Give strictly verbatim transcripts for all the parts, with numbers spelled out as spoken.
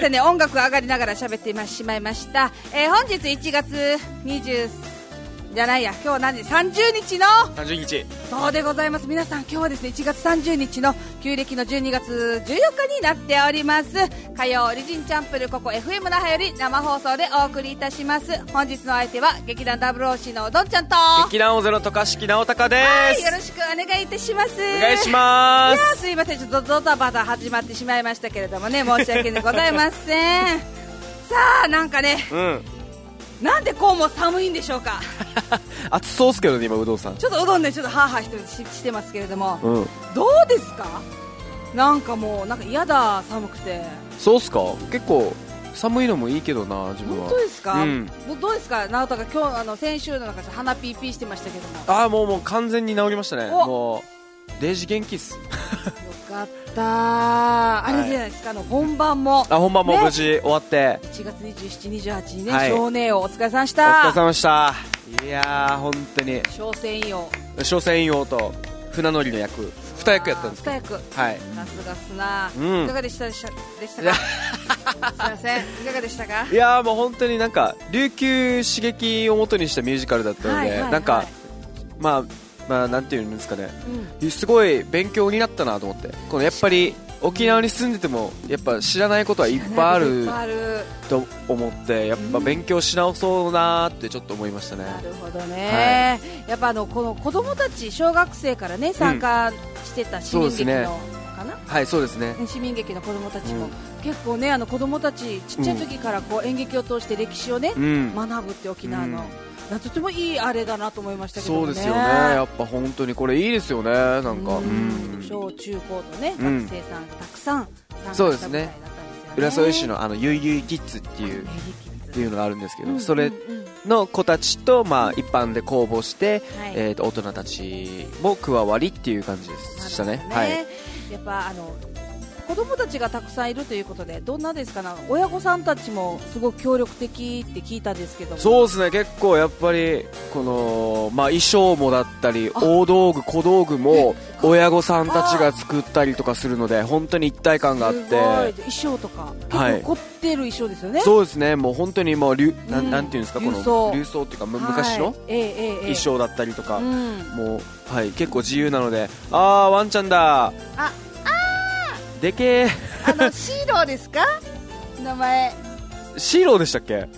せんね、音楽上がりながら喋ってしまいました。えー、本日いちがつにじゅうじゃないや、今日は何時さんじゅうにちのさんじゅうにちそうでございます。皆さん今日はですねいちがつさんじゅうにちの旧暦のじゅうにがつじゅうよっかになっております。火曜リジンチャンプル、ここ エフエム 那覇より生放送でお送りいたします。本日の相手は劇団 ダブルオーシー のどんちゃんと劇団オゼロ渡嘉敷直隆です。 はい、よろしくお願いいたします。 お願いします。 いやすいません、ちょっとドタバタ始まってしまいましたけれどもね、申し訳ございませんさあなんかね、 うんなんでこうも寒いんでしょうか暑そうっすけどね、今うどんさんちょっとうどんでちょっとハーハー一人 し, してますけれども、 うん、 どうですか。なんかもうなんか嫌だ、寒くて。 そうっすか。結構寒いのもいいけどな、自分は。 本当ですか、 うん、 どうですか。直人が今日あの先週の中で鼻ピーピーしてましたけども。 ああもうもう完全に治りましたね。もうデイジ元気っすよかったあれじゃないですか、はい、あの本番もあ本番も無事終わって、 いちがつにじゅうしち、にじゅうはちにね、 はい、 少年王お疲れさまでした。 お疲れ様でした。いやー本当に小船王小船王と船乗りの役に役やったんですけど、 に役はいさすがすな、 うん、 いかがでしたでしたかすいません、いかがでしたか。 いやーもう本当になんか琉球刺激を元にしたミュージカルだったので、はいはいはい、なんかまあまあなんていうんですかね、うん、すごい勉強になったなと思って。このやっぱり沖縄に住んでてもやっぱ知らないことはいっぱいあると思って、やっぱ勉強し直そうなってちょっと思いましたね。 なるほどね、はい、やっぱあのこの子供たち小学生からね参加してた市民劇の、うんかな、 はいそうですね、 市民劇の子供たちも、うん、結構ねあの子供たちちっちゃい時からこう演劇を通して歴史をね、うん、学ぶって沖縄の、うん、とてもいいあれだなと思いましたけどね。 そうですよね、やっぱ本当にこれいいですよね。なんか、うんうん、小中高とね、うん、学生さんたくさん参加した舞台だったんですよね。 そうですね、浦添市のあのゆいゆいキッズっていうっていうのがあるんですけど、うんうんうん、それの子たちと、まあ、一般で公募して、はい、えー、と大人たちも加わりっていう感じでしたね。 ね、 はい、 やっぱあの子供たちがたくさんいるということで、どんなですかね、親御さんたちもすごく協力的って聞いたんですけども。 そうですね、結構やっぱりこの、まあ、衣装もだったり大道具小道具も親御さんたちが作ったりとかするので、本当に一体感があって、すごい衣装とか結構凝ってる衣装ですよね。 はい、そうですね、もう本当にもう、うん、な, なんていうんですか、この流装っていうか、はい、昔の衣装だったりとか、うん、もう、はい、結構自由なので、あーワンちゃんだ、 あでけーあのシーローですか名前シーローでしたっけ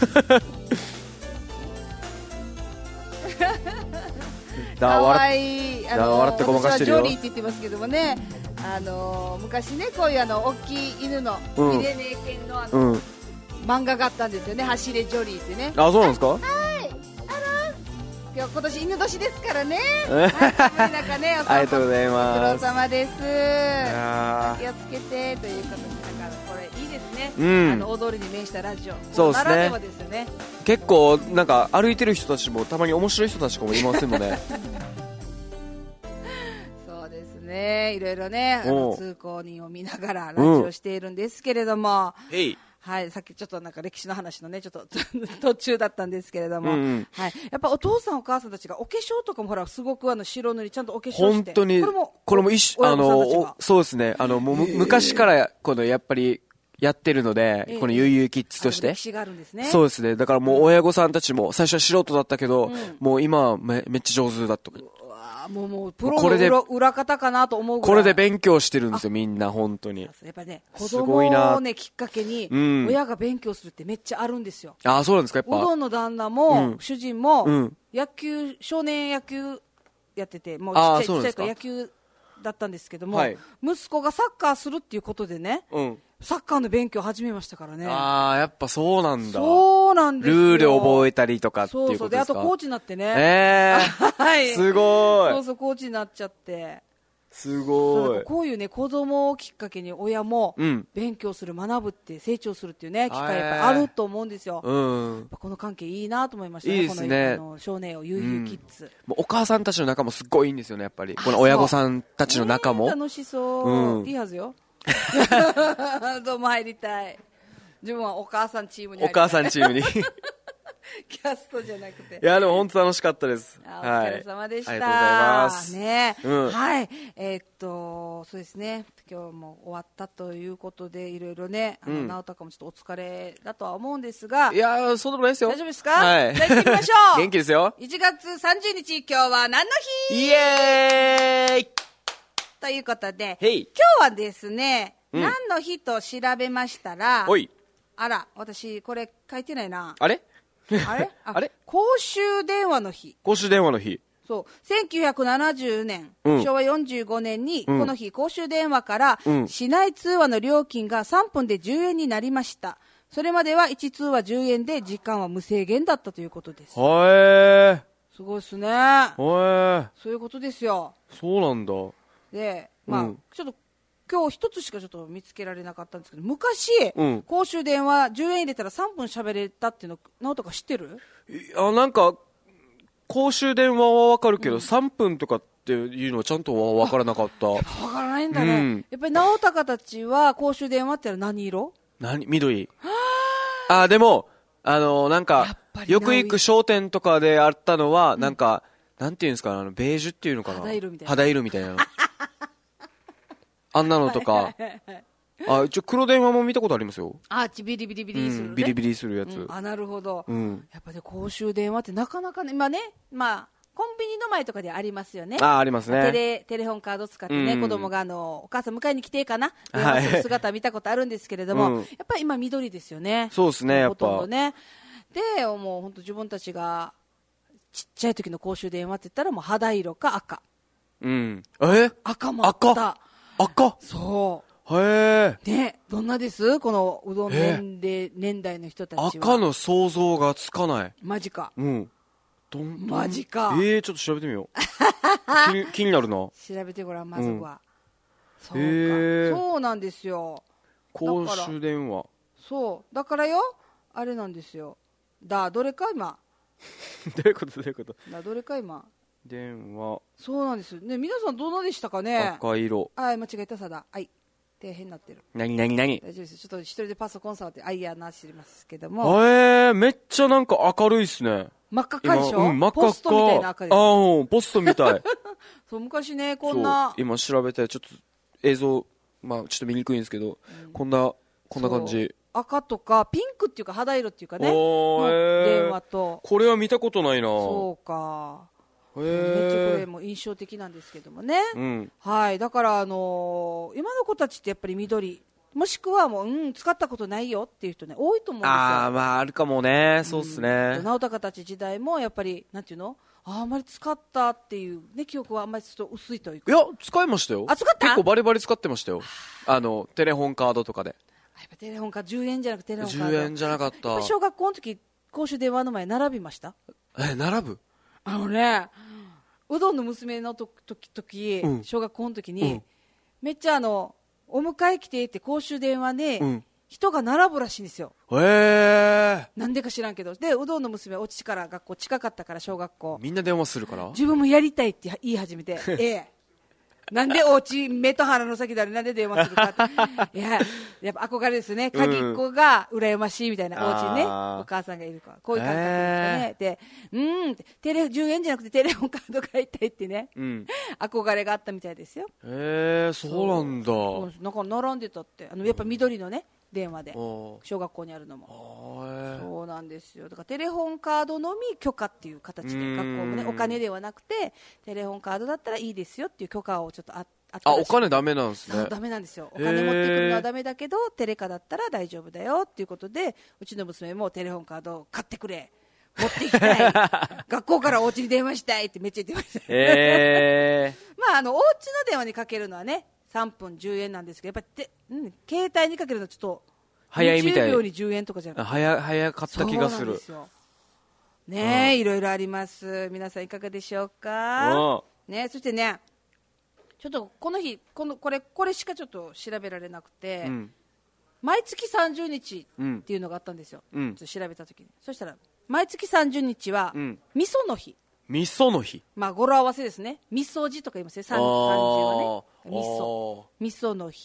かわいい、あの笑ってごまかしてるよ。 私はジョリーって言ってますけどもね、あの昔ねこういうあの大きい犬の、うん、ピレネー犬のあの、うん、漫画があったんですよね、走れジョリーってね。 あ、そうなんですか。はい、 今日今年犬年ですからねはい、寒い中ね、おありがとうございます。 ご苦労様です。気をつけてということで、だからこれいいですね、うん、あの踊るに面したラジオ。 そうですね、ならではですよね。 結構なんか歩いてる人たちもたまに面白い人たちもいますのでそうですね、いろいろね、あの通行人を見ながらラジオしているんですけれども、 うん、 はい、さっきちょっとなんか歴史の話のねちょっと途中だったんですけれども、うんうん、はい、やっぱお父さんお母さんたちがお化粧とかもほらすごくあの白塗りちゃんとお化粧して、 本当にこれもこれも一あのそうですね、あのもう昔からこのやっぱりやってるので、えー、このゆいゆいキッズとして歴史があるんですね。 そうですね、だからもう親御さんたちも最初は素人だったけど、うん、もう今は め, めっちゃ上手だと。 もうもうプロの 裏, 裏方かなと思うぐらいこれで勉強してるんですよ、みんな本当に。 やっぱね、子供をねきっかけに親が勉強するってめっちゃあるんですよ。 うん、あ、そうなんですか。やっぱうどんの旦那も、うん、主人も、うん、野球少年野球やってて、もうちっちゃいちっちゃいから野球だったんですけども、はい、息子がサッカーするっていうことでね、うん、サッカーの勉強を始めましたからね。 ああ、やっぱそうなんだ。 そうなんですよ。 ルール覚えたりとかっていうことですか。そうそう、であとコーチになってね。 えー、はい、すごい。 そうそう、コーチになっちゃって。 すごい。 こういうね、子供をきっかけに親も勉強する、うん、学ぶって成長するっていうね機会やっぱあると思うんですよ。うん、この関係いいなと思いましたね。 いいですね。 このあの少年をゆうゆうキッズ、うん、 もうお母さんたちの仲もすっごいいいんですよね、やっぱり。この親御さんたちの仲も、 ね、楽しそう、うん、いいはずよどうも入りたい。自分はお母さんチームに入りたい。 お母さんチームにキャストじゃなくて。 いや、でも本当楽しかったです。 お疲れ様でした。 はい、ありがとうございます。 ね、 うん、 はい。えー、っと、そうですね。今日も終わったということで、いろいろね、あの、うん、直隆もちょっとお疲れだとは思うんですが。 いやー、そうでもないですよ。 大丈夫ですか？ はい。 じゃあ行ってみましょう。 元気ですよ。 いちがつさんじゅうにち、今日は何の日？ イエーイということで、 今日はですね、うん、何の日と調べましたら、 おい。 あら、私、これ書いてないな。 あれあれああれ公衆電話の日。 公衆電話の日。 そう。せんきゅうひゃくななじゅうねん、うん、しょうわよんじゅうごねんに、この日、公衆電話から、市内通話の料金がさんぷんでじゅうえんになりました。それまではいち通話じゅうえんで、時間は無制限だったということです。 へー。 すごいですね。へー。 そういうことですよ。 そうなんだ。 で、まあ、うん、ちょっと、今日一つしかちょっと見つけられなかったんですけど、昔、うん、公衆電話じゅうえん入れたらさんぷん喋れたっていうの、直人か知ってる？ あ、なんか、公衆電話はわかるけど、うん、さんぷんとかっていうのはちゃんとはわからなかった。わからないんだね。うん、やっぱり直隆たちは公衆電話って何色？ 何？緑。あ、でも、あの、なんか、よく行く商店とかであったのは、うん、なんか、なんていうんですか、あの、ベージュっていうのかな。 肌色みたいな。 肌色みたいな。あんなのとか。あ、一応黒電話も見たことありますよ。 あ、ビリビリビリする、ねうん、ビリビリするやつ。 うん、あ、なるほど。 うん、 やっぱり、ね、公衆電話ってなかなかね、まあね、まあ、コンビニの前とかでありますよね。 あ、ありますね。 テレ、テレホンカード使ってね、うん、子供があの、お母さん迎えに来てかな、電話する姿見たことあるんですけれども、はい、やっぱり今緑ですよね。 そうですね、やっぱ。 ほとんどね。で、もう本当自分たちが、ちっちゃい時の公衆電話って言ったらもう肌色か赤。 うん。え？ 赤もあった。 赤？赤？ そう。 へえ。 ね、どんなですこのうどん年で年代の人たちは。 赤の想像がつかない。 マジか。 うん。どんどんマジか。 えー、ちょっと調べてみよう。気, 気になるな。調べてごらん、まずは。うん、そうか。そうなんですよ。 公衆電話。 そう。だからよ、あれなんですよ。だ、どれか今。 どういうことどういうことだ、どれか今。 電話。 そうなんですね。皆さんどうでしたかね。 赤色。 はい、間違えたさだ。はい。底辺になってる。 なになになに大丈夫です。ちょっと一人でパソコン触ってあいやなしてますけども。 えー、めっちゃなんか明るいっすね。 真っ赤っかでしょ、 うん、真っ赤っか。 ポストみたいな赤です。 ああ、ポストみたい。 そう昔ね、こんな。 今調べて、ちょっと映像、まあちょっと見にくいんですけど、うん、こんな、こんな感じ。 赤とか、ピンクっていうか肌色っていうかね。 おー、 電話と。 これは見たことないな。 そうか。めっちゃこれも印象的なんですけどもね。 うん、 はい。だから、あのー、今の子たちってやっぱり緑。もしくはもう、うん、使ったことないよっていう人ね、多いと思うんですよ。 ああ、まあ、あるかもね。そうっすね。 直隆たち時代も、やっぱり、なんていうのあ, あんまり使ったっていうね、記憶はあんまりちょっと薄いというか。 いや、使いましたよ。 あ、使った結構バリバリ使ってましたよ。あの、テレホンカードとかで。 やっぱテレホンカード、じゅうえんじゃなくてテレホンカード。 じゅうえんじゃなかった。 小学校の時、公衆電話の前並びました？ え、並ぶ？ あのね、うどんの娘の時、時、うん、小学校の時に、うん、めっちゃあの、お迎え来てって公衆電話で、うん、人が並ぶらしいんですよ。 へー。 なんでか知らんけど。で、うどんの娘はお家から学校近かったから小学校。 みんな電話するから？ 自分もやりたいって言い始めて、ええ。なんでお家、目と鼻の先だりなんで電話するかって。いや、やっぱ憧れですね。鍵っ子が羨ましいみたいな、うん、お家にね、お母さんがいるから。こういう感覚ですかね。で、うん、テレ、じゅうえんじゃなくてテレホンカード買いたいってね、うん、憧れがあったみたいですよ。 へえ、そうなんだ。 そうなんか並んでたって。あの、やっぱ緑のね、電話で小学校にあるのもそうなんですよ。だからテレホンカードのみ許可っていう形で学校もねお金ではなくてテレホンカードだったらいいですよっていう許可をちょっとああったらしい。 あ、お金ダメなんですね。 そうダメなんですよ。お金持ってくるのはダメだけどテレカだったら大丈夫だよっていうことでうちの娘もテレホンカードを買ってくれ持っていきたい学校からお家に電話したいってめっちゃ言ってました。 へまああのお家の電話にかけるのはねさんぷんじゅうえんなんですけどやっぱり、うん、携帯にかけるのちょっと早いみたい。 じゅうびょうにじゅうえんとかじゃなくて早早かった気がする。 ねえ、いろいろあります。皆さんいかがでしょうか。ね、そしてね、ちょっとこの日このこれこれしかちょっと調べられなくて、うん、毎月さんじゅうにちっていうのがあったんですよ。うん、ちょっと調べた時に、そしたら毎月さんじゅうにちは、うん、味噌の日。 味噌の日。 まあ語呂合わせですね。味噌汁とか言いますね。さんじゅうはね。味噌味噌の日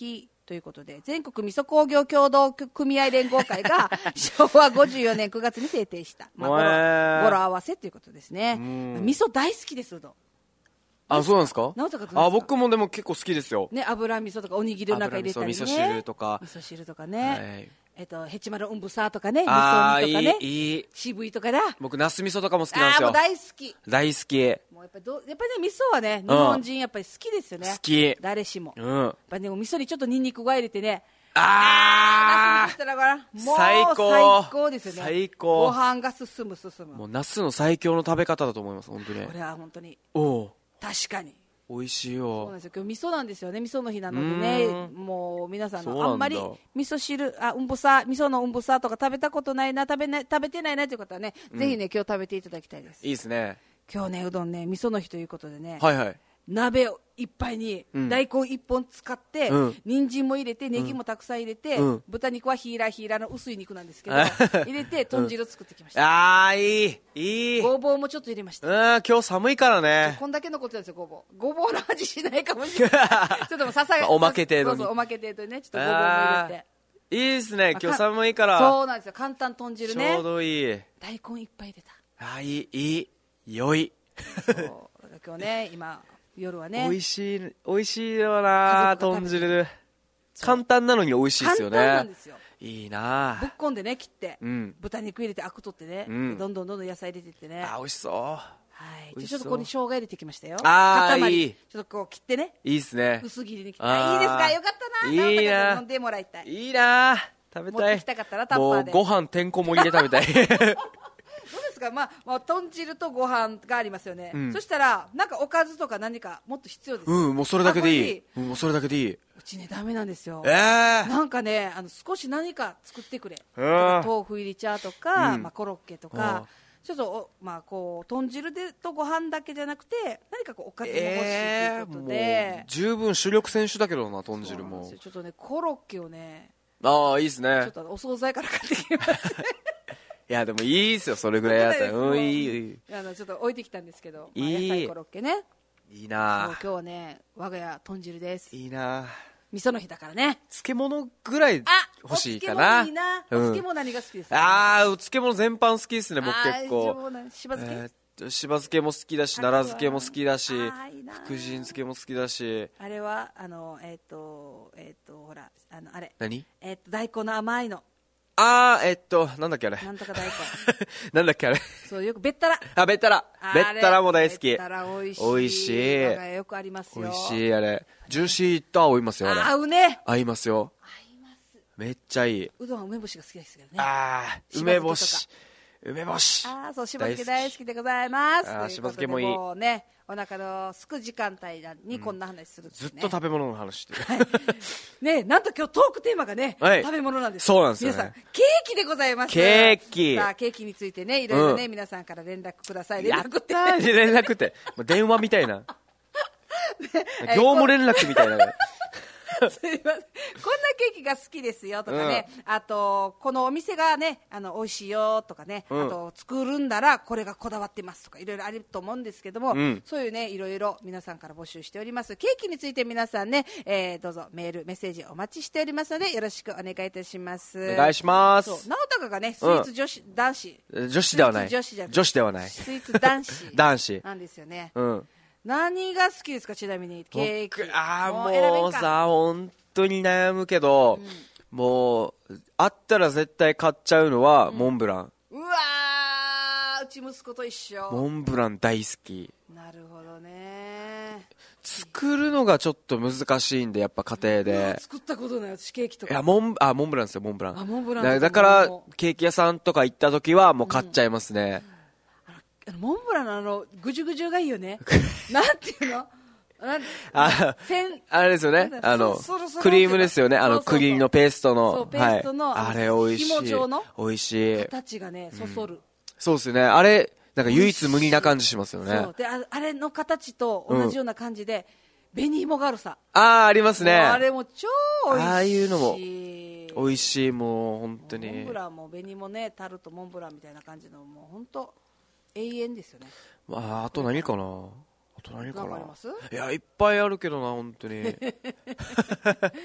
ということで、全国味噌工業協同組合連合会がしょうわごじゅうよねんくがつに制定した、まあ、語呂、語呂合わせということですね。味噌大好きです、うどん。 あ、そうなんですか。 直太かあ、僕もでも結構好きですよ。 ね、油味噌とかおにぎりの中入れたりね。 味噌汁とか。 味噌汁とかね。 はい、 えっと、ヘチマのうんぶさとかね。味噌煮とかね。 いい、いい。 渋いとかだ。 僕、ナス味噌とかも好きなんですよ。 あ、もう大好き。 大好き。 もうやっぱりど、やっぱりね、味噌はね、日本人やっぱり好きですよね。 好き。 誰しも。 うん。やっぱりね、味噌にちょっとニンニクが入れてね。 あー、ナスもう最高。 最高ですよね。 最高。 ご飯が進む進む。 もうナスの最強の食べ方だと思います、本当に。 これは本当に。 おう。 確かに。 美味しいよ。 そうなんですよ。今日味噌なんですよね。味噌の日なのでね、もう皆さんのあんまり味噌汁、あ、うんぶさ、味噌のうんぶさとか食べたことないな、食べない、食べてないなという方はね、うん、ぜひね、今日食べていただきたいです。 いいですね。 今日ね、うどんね、味噌の日ということでね。 はいはい。 鍋いっぱいに大根いっぽん使って、うん、人参も入れて、ネギもたくさん入れて、うん、豚肉はヒーラーヒーラーの薄い肉なんですけど、入れて豚汁作ってきました。 うん、あー、いい、いい。 ごぼうもちょっと入れました。 うん、今日寒いからね。 こんだけのことなんですよ、ごぼう。ごぼうの味しないかもしれない。ちょっともささが、 おまけ程度に。 そうそう、おまけ程度にね、ちょっとごぼうも入れて。 いいですね、今日寒いから。 そうなんですよ、簡単豚汁ね。 ちょうどいい。 大根いっぱい入れた。 あー、いい、いい、良い。 そう、今日ね、今、夜はね、 美味しい、美味しいよな、豚汁。簡単なのに美味しいですよね。 簡単なんですよ。 いいな。 ぶっこんでね、切って、 うん、 豚肉入れてアク取ってね、うん、どんどんどんどん野菜入れていってね。 あ、美味しそう。 はい。ちょっとここに生姜入れてきましたよ。 ああ、いい。 ちょっとこう切ってね。 いいですね。 薄切りに切って。いいですか、よかったな。 いいな。 飲んでもらいたい。 いいな。食べたい。 持ってきたかったらタッパーで。 もうご飯てんこ盛りで食べたい。 どうですか、まあ、まあ、豚汁とご飯がありますよね、うん、そしたらなんかおかずとか何かもっと必要です。 うん、もうそれだけでいい。うん、もうそれだけでいい。 うちねダメなんですよ。 えー、 なんかね、あの少し何か作ってくれ、えー、豆腐入り茶とか、うん、まあ、コロッケとか、ちょっとまあこう豚汁でとご飯だけじゃなくて何かこうおかずも欲しいということで、えー、 十分主力選手だけどな、豚汁も。 ちょっとねコロッケをね、 ああいいですね。 ちょっとお惣菜から買ってきます。 いやでもいいですよ、それぐらいやったら。うん、いい、いい。 あのちょっと置いてきたんですけど、 いい、 まあ、野菜コロッケね。 いいな。 今日はね我が家豚汁です。 いいな。 味噌の日だからね。 漬物ぐらい欲しいかな。 あ、お漬物いいな。お漬物何が好きですか、ね、 うん、ああ、お漬物全般好きですね、僕結構。 しば漬け、 えー、しば漬けも好きだし、奈良漬けも好きだし、福神漬けも好きだし。 あれはあのえっ、ー、とえっ、ー、とほらあのあれ。 何？ えっ、ー、と大根の甘いの。 あー、えっと、なんだっけあれ。 なんとか大根。 なんだっけあれ。 そう、よく、べったら。 あ、べったら。べったらも大好き。べったら美味しい。 美味しい。 我が家よくありますよ。 美味しい、あれ。ジューシーと合いますよ、あれ。 合うね。 合いますよ。 合います。 めっちゃいい。 うどんは梅干しが好きですけどね。 あー、梅干し。梅干し。 あー、そう、しば漬け大好きでございます。 あー、しば漬けもいい。 もうね、お腹のすく時間帯にこんな話する、ね、 ずっと食べ物の話してる。 はい、ね、なんと今日トークテーマがね、はい、食べ物なんです。 そうなんですよ、ね、 皆さん、ケーキでございます。 ケーキ。 さあ、ケーキについてね、いろいろね、うん、皆さんから連絡ください。連絡って。 連絡って。もう電話みたいな。ね、業務連絡みたいな。 すいません、こんなケーキが好きですよとかね、うん、あとこのお店がねあの美味しいよとかね、うん、あと作るんだらこれがこだわってますとかいろいろあると思うんですけども、うん、そういうねいろいろ皆さんから募集しております。ケーキについて皆さんね、えー、どうぞメールメッセージお待ちしておりますのでよろしくお願いいたします。 お願いします。 そう直高がねスイーツ女子、うん、男子女子ではない女子じゃ女子ではないスイーツ男子男子なんですよね。 うん、 何が好きですか、ちなみにケーキ。 ああもうさ本当に悩むけど、うん、もうあったら絶対買っちゃうのは、うん、モンブラン。 うわー、うち息子と一緒。 モンブラン大好き。 なるほどね。 作るのがちょっと難しいんでやっぱ家庭で。 作ったことない私ケーキとか。 いやモンあモンブランですよ、モンブラン。 あモンブランだ, だからケーキ屋さんとか行った時はもう買っちゃいますね。 うん、あのモンブランのあのぐじゅぐじゅがいいよね。なんていうの。 あ, あれですよね、あのクリームですよね、あのクリームのペーストの、 そうペーストの、 はい、あれ美味しい、 紐状の美味しい形がねそそる、うん、 そうですよね、あれなんか唯一無二な感じしますよね。 そうで あ, あれの形と同じような感じで、うん、紅芋があるさああありますね。 あれも超美味しい。 ああいうのも美味しい。もう本当にモンブランも紅芋ね、タルトモンブランみたいな感じのもう本当永遠ですよね。 ああと何かな、何かな。 何かあります？ いやいっぱいあるけどな本当に。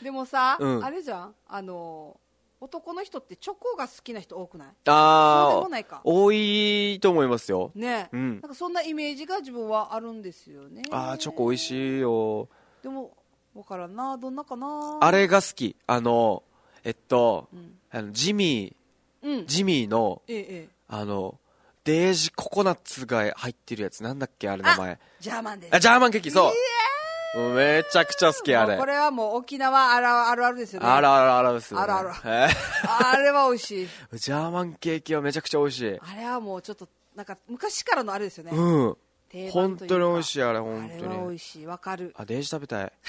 でもさ、 うん、 あれじゃん、あの男の人ってチョコが好きな人多くない？ ああ、 そうでもないか。 多いと思いますよ。 ね、 うん、 なんかそんなイメージが自分はあるんですよね。 ああ、チョコ美味しいよ。 でも分からんな、どんなかな。 あれが好き。あのえっと、 うん、 あのジミー、うん、ジミーの、 ええ、 あのデージココナッツが入ってるやつ、なんだっけあれ名前。 ジャーマンです。 あ、ジャーマンケーキ、そう。もうめちゃくちゃ好きあれ。 これはもう沖縄あるあるあるですよね。 あるあるあるですよね。 あるある。あれは美味しい。 ジャーマンケーキはめちゃくちゃ美味しい。 あれはもうちょっとなんか昔からのあれですよね。 うん。本当に美味しいあれ、本当に。 あれは美味しい、わかる。 あ、デージ食べたい。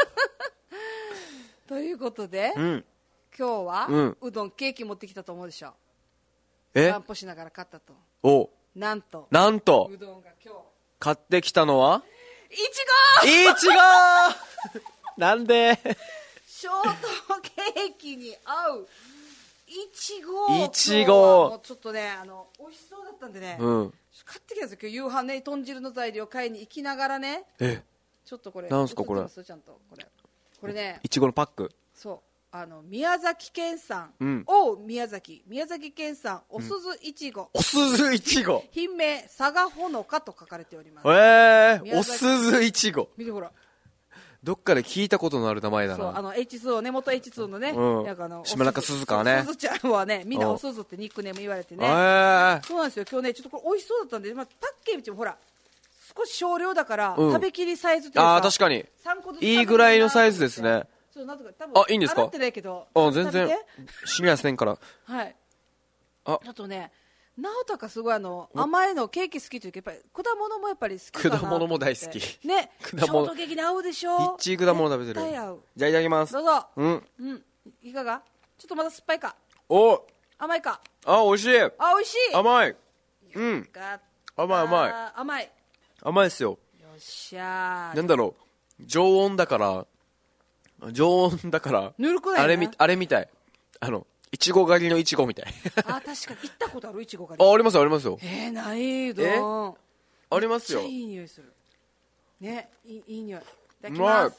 ということで、うん、今日は、うん、うどんケーキ持ってきたと思うでしょ。え？散歩しながら買ったと。 お。 なんと。 なんと。 うどんが今日。 買ってきたのはいちご。 いちごなんでショートケーキに合ういちご。 いちご。 もうちょっとね、あの美味しそうだったんでね、 うん、 買ってきたんですよ。今日夕飯ね、豚汁の材料買いに行きながらね。 え、 ちょっとこれなんすかこれ。 ちゃんとこれこれね、 いちごのパック。 そう、あの宮崎県産、うん、お宮崎宮崎県産おすずいちご、 おすずいちご、 品名佐賀ほのかと書かれております。 えー、おすずいちご、 見てほら、 どっかで聞いたことのある名前だな。 そう、あの エイチツーオー ね、元 エイチツーオー のね、 うん、 なんかあの島中鈴鹿ね、 すずちゃんはね、みんなおすずってニックネーム言われてね、 えー、 そうなんですよ。今日ね、ちょっとこれ美味しそうだったんで、まあ、パッケージもほら少し少量だから、うん、食べきりサイズというか、 あ、確かにさんこずついいぐらいのサイズですね。 なんとか多分あ、いいんですか？ 洗ってないけど、 あ、全然シミはせんからはい。あ、ちょっとね、直高すごいあの甘いのケーキ好きというか、やっぱり果物もやっぱり好きかな。 果物も大好きね。ショートケーキに合うでしょ。 いち果物食べてる。じゃあいただきます。 どうぞ。 うん、 うん、いかが？ちょっとまだ酸っぱいか。 お、 甘いか。 あ、美味しい。 あ、美味しい。 甘い。うん、甘い甘い甘い甘いですよ。 よっしゃー。 なんだろう、常温だから常温だからぬるくない、ね、 あれみあれみたい、あのいちご狩りのいちごみたい。 あ、確かに行ったことあるいちご狩り。 あ、ありますよありますよ。 えー、ないどん。 ありますよ。 めっちゃいい匂いするね。いい、いい匂い。いただきます。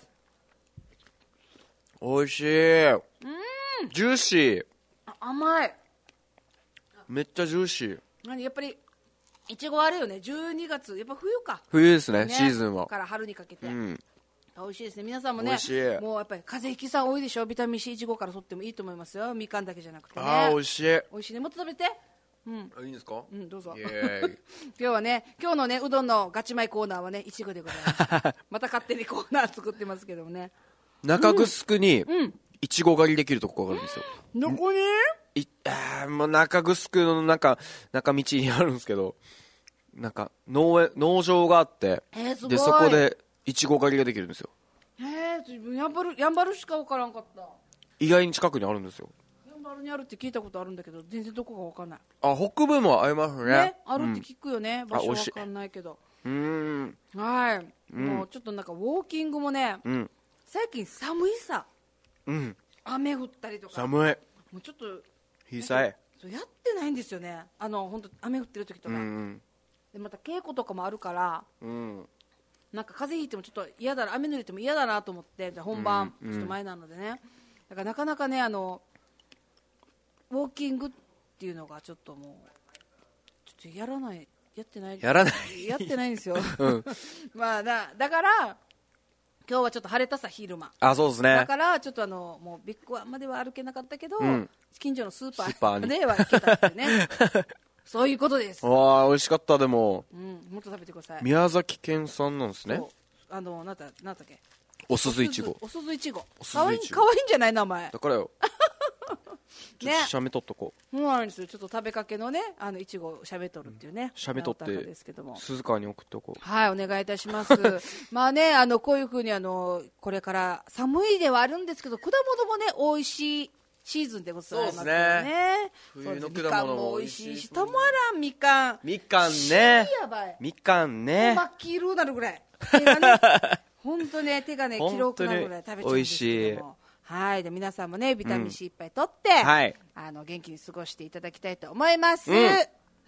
おいしい。うん、ジューシー。 あ、甘い。 めっちゃジューシー。 何やっぱりいちごあれよね、じゅうにがつ、やっぱ冬か。 冬です ね, ねシーズンはから春にかけて、うん、美味しいですね。皆さんもね、 美味しい。 もうやっぱり風邪ひきさん多いでしょ。ビタミン C いちごから取ってもいいと思いますよ。みかんだけじゃなくてね。 あー、美味しい。 美味しいね。もっと食べて。うん、 いいんですか？ うん、どうぞ。今日はね、今日のねうどんのガチ米コーナーはねいちごでございます。また勝手にコーナー作ってますけどもね。 中城にいちご狩りできるとこがあるんですよ。 どこに？ いあもう中城の中中道にあるんですけど、なんか 農, 農場があって、 えー、すごい。 でそこでいちご狩りができるんですよ。 えー、自分やんばるやんばるしか分からんかった。 意外に近くにあるんですよ。 やんばるにあるって聞いたことあるんだけど、全然どこか分かんない。 あ、北部もあります ね, ね、あるって聞くよね、うん、場所分かんないけど。 うーん、 はい、うん、もうちょっとなんかウォーキングもね、うん、最近寒いさ、うん、雨降ったりとか寒い、 もうちょっと日さえそうやってないんですよね。あの本当雨降ってる時とか、うん、でまた稽古とかもあるから、うん、なんか風邪ひいてもちょっと嫌だな、雨濡れても嫌だなと思って、本番ちょっと前なのでね、うん、だからなかなかね、あのウォーキングっていうのがちょっともうちょっとやらないやってないやらないやってないんですよ、うん、まあだだから今日はちょっと晴れたさ昼間。 あ、そうですね。 だからちょっとあのもうビッグワンまでは歩けなかったけど、うん、近所のスーパー、 スーパーでは行けたっていうねそういうことです。 わあ、美味しかった。でも、 うん、もっと食べてください。 宮崎県産なんですね。 あのなんだなんだっけ、 おすずいちご。 おすずいちご。かわいいかわいいんじゃない名前。 だからよちょっとしゃべとっとこう。 そうなんですよ。ちょっと食べかけのね、あのいちごをしゃべとるっていうね。 しゃべとってですけども、 鈴川に送っておこう。 はい、お願いいたします。まあね、あのこういう風にあのこれから寒いではあるんですけど、果物もね美味しいシーズンでございますよね。 冬の果物も美味しいし、たまらんみかん。 みかんね。 やばい。 みかんね。 真っ黄色になるぐらい。手がね、本当ね手がね黄色くなるぐらい食べちゃうんですけども。はい、で皆さんもねビタミン C いっぱい取って、うん、はい、あの元気に過ごしていただきたいと思います、うん、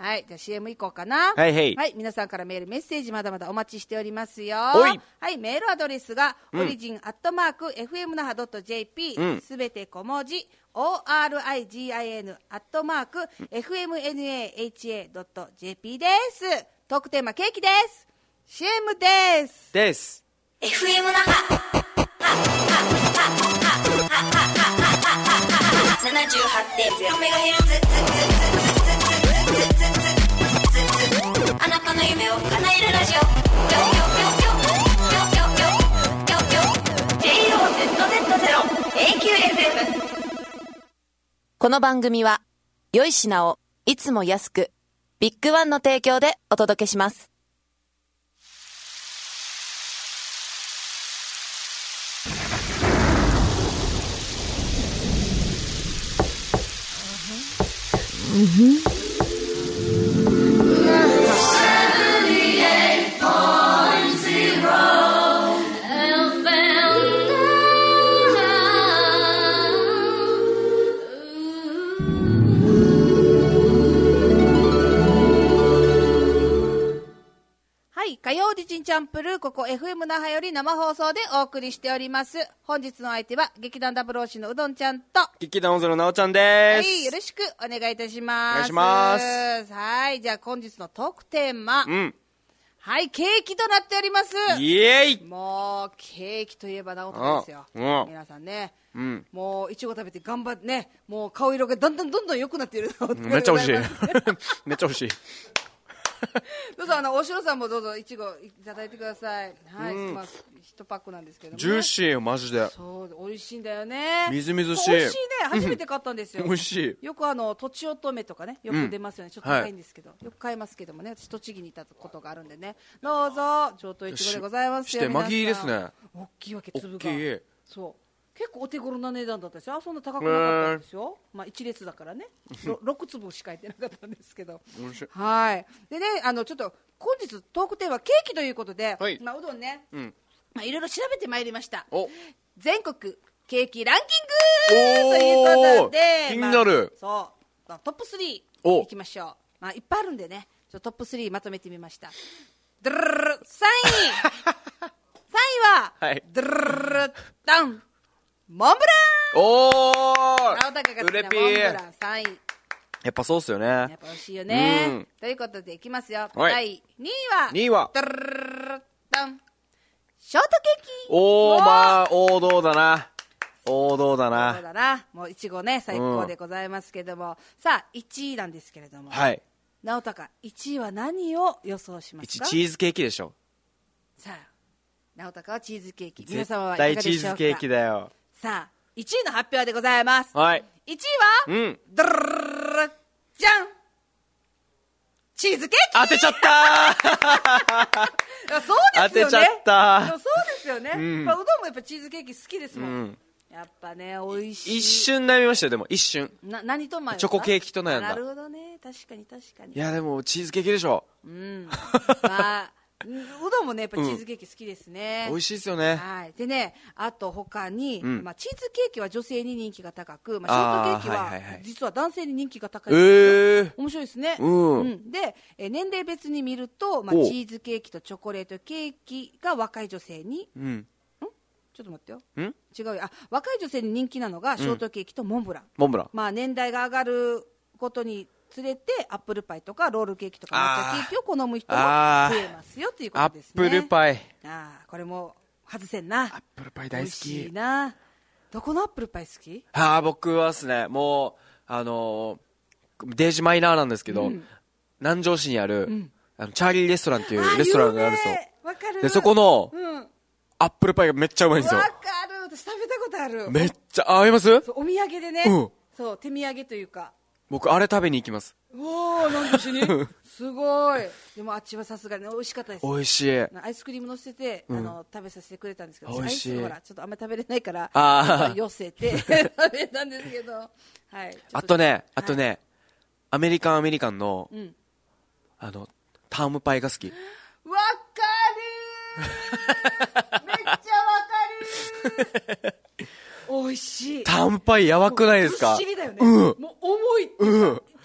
はい、じゃあ シーエム 行こうかな。 はいはい。 はい、皆さんからメール、メッセージまだまだお待ちしておりますよ。 おい。 はい、メールアドレスが、 うん、 オリジンアットマーク エフエム 那覇 .jp、すべ、うん、て小文字、オーアールアイジーアイエヌ アットマーク エフエムエヌエーエイチエー ドット ジェーピー です。トークテーマケーキです。シーエム です。 です。 エフエム 那覇。ななじゅうはちてんゼロメガヘルツ。あなたの夢を叶えるラジオ。ジェイオーゼットゼットゼロ エーキューエフエム。 この番組は良い品をいつも安くビッグワンの提供でお届けします。うんふん火曜リジンチャンプルー、ここ エフエム 那覇より生放送でお送りしております。本日の相手は劇団ダブルオーシのうどんちゃんと劇団オズのなおちゃんです。 はい、よろしくお願いいたします。お願いします。 はい、じゃあ本日のトークテーマ、 うん、 はい、ケーキとなっております。 イエーイ。 もうケーキといえばなおとですよ、 うん、 皆さんね、 うん、 もういちご食べて頑張ってね、もう顔色がだんだんどんどん良くなっているのめっちゃ美味しいめっちゃ美味しいどうぞ、あの大城さんもどうぞいちごいただいてください。はい、うん、まあ一パックなんですけど、ね、 ジューシーよマジで。 そう美味しいんだよね。 みずみずしい。 美味しいね。初めて買ったんですよ。 美味しい。 よくあのとちおとめとかね、よく出ますよね。うん、ちょっと高いんですけど、はい、よく買いますけどもね、私栃木にいたことがあるんでね。どうぞ上等いちごでございますよ。 してまぎですね。 大きいわけ粒が。 大きい。 そう。結構お手頃な値段だったですよ。そんな高くなかったんですよ。まあ一列だからね、ろく粒しか入ってなかったんですけど。はい。でね、あのちょっと本日トークテーマケーキということで、はい、まあうどんね、うん、まあいろいろ調べてまいりました。全国ケーキランキングということで、 気になる。 まあ、そうトップスリーいきましょう。まあいっぱいあるんでね、ちょっとトップスリーまとめてみました。ドゥルルルさんいさんいは、はい、ドゥルルルダンモンブラン。 おー、 直高が好きなモンブランさんい。 やっぱそうっすよね。 やっぱ美味しいよね、うん、ということでいきますよ。だいにいはにいはドルルルルダンショートケーキ。 おー、まあ王道だな。王道だな。 そうだな。もういちごね最高でございますけども、うん、さあいちいなんですけれども、 はい、 直高いちいは何を予想しますか。 いちチーズケーキでしょ。 さあ直高はチーズケーキ。皆様はいかがでしょうか。 絶対チーズケーキだよ。 さあいちいの発表でございます。 はい、 いちいは、うん、ドルルルルじゃんチーズケーキ。 当てちゃったーそうですよね。 当てちゃったそうですよね、うん、まあ、うどんもやっぱチーズケーキ好きですもん、うん、やっぱね美味しい。 一瞬悩みましたよ。でも一瞬な何と迷った。 チョコケーキと悩んだ。 なるほどね、確かに確かに。 いやでもチーズケーキでしょ。 うんまあうどんもねやっぱチーズケーキ好きですね、 うん、美味しいですよね。 はい。でね、あと他に、うん、まあ、チーズケーキは女性に人気が高く、まあ、ショートケーキは、はいはいはい、実は男性に人気が高いんですよ。えー、面白いですね、 うんうん、でえ年齢別に見ると、まあ、チーズケーキとチョコレートケーキが若い女性に、うん、んちょっと待ってよ、ん違うよ。あ、若い女性に人気なのがショートケーキとモンブラン、 モンブラン、 まあ、年代が上がることに連れてアップルパイとかロールケーキとか抹茶ケーキを好む人も増えますよということですね。 アップルパイ、 ああこれも外せんな。 アップルパイ大好き。美味しいな。どこのアップルパイ好き？ ああ僕はですね、もうあのー、デージマイナーなんですけど、うん、南城市にある、うん、あのチャーリーレストランっていうレストランがあるんですよ。 わかる。 でそこの、 うん、 アップルパイがめっちゃうまいんですよ。 わかる。私食べたことある。 めっちゃあります？ そうお土産でね、うん、そう手土産というか。 僕あれ食べに行きます。 おー、なんでしにすごい。でもあっちはさすがに美味しかったです。 美味しい。 アイスクリーム乗せて、うん、あの食べさせてくれたんですけど、 美味しい。 アイスほらちょっとあんまり食べれないからあ寄せて食べたんですけど、はい。 あとね、あとね、はい、アメリカンアメリカンの、うん、あのタームパイが好き。わかるー。めっちゃわかるー。美味しい。 タームパイやばくないですか？ 不思議だよね、 うん、 もう重いって、うん、ちょっと食べ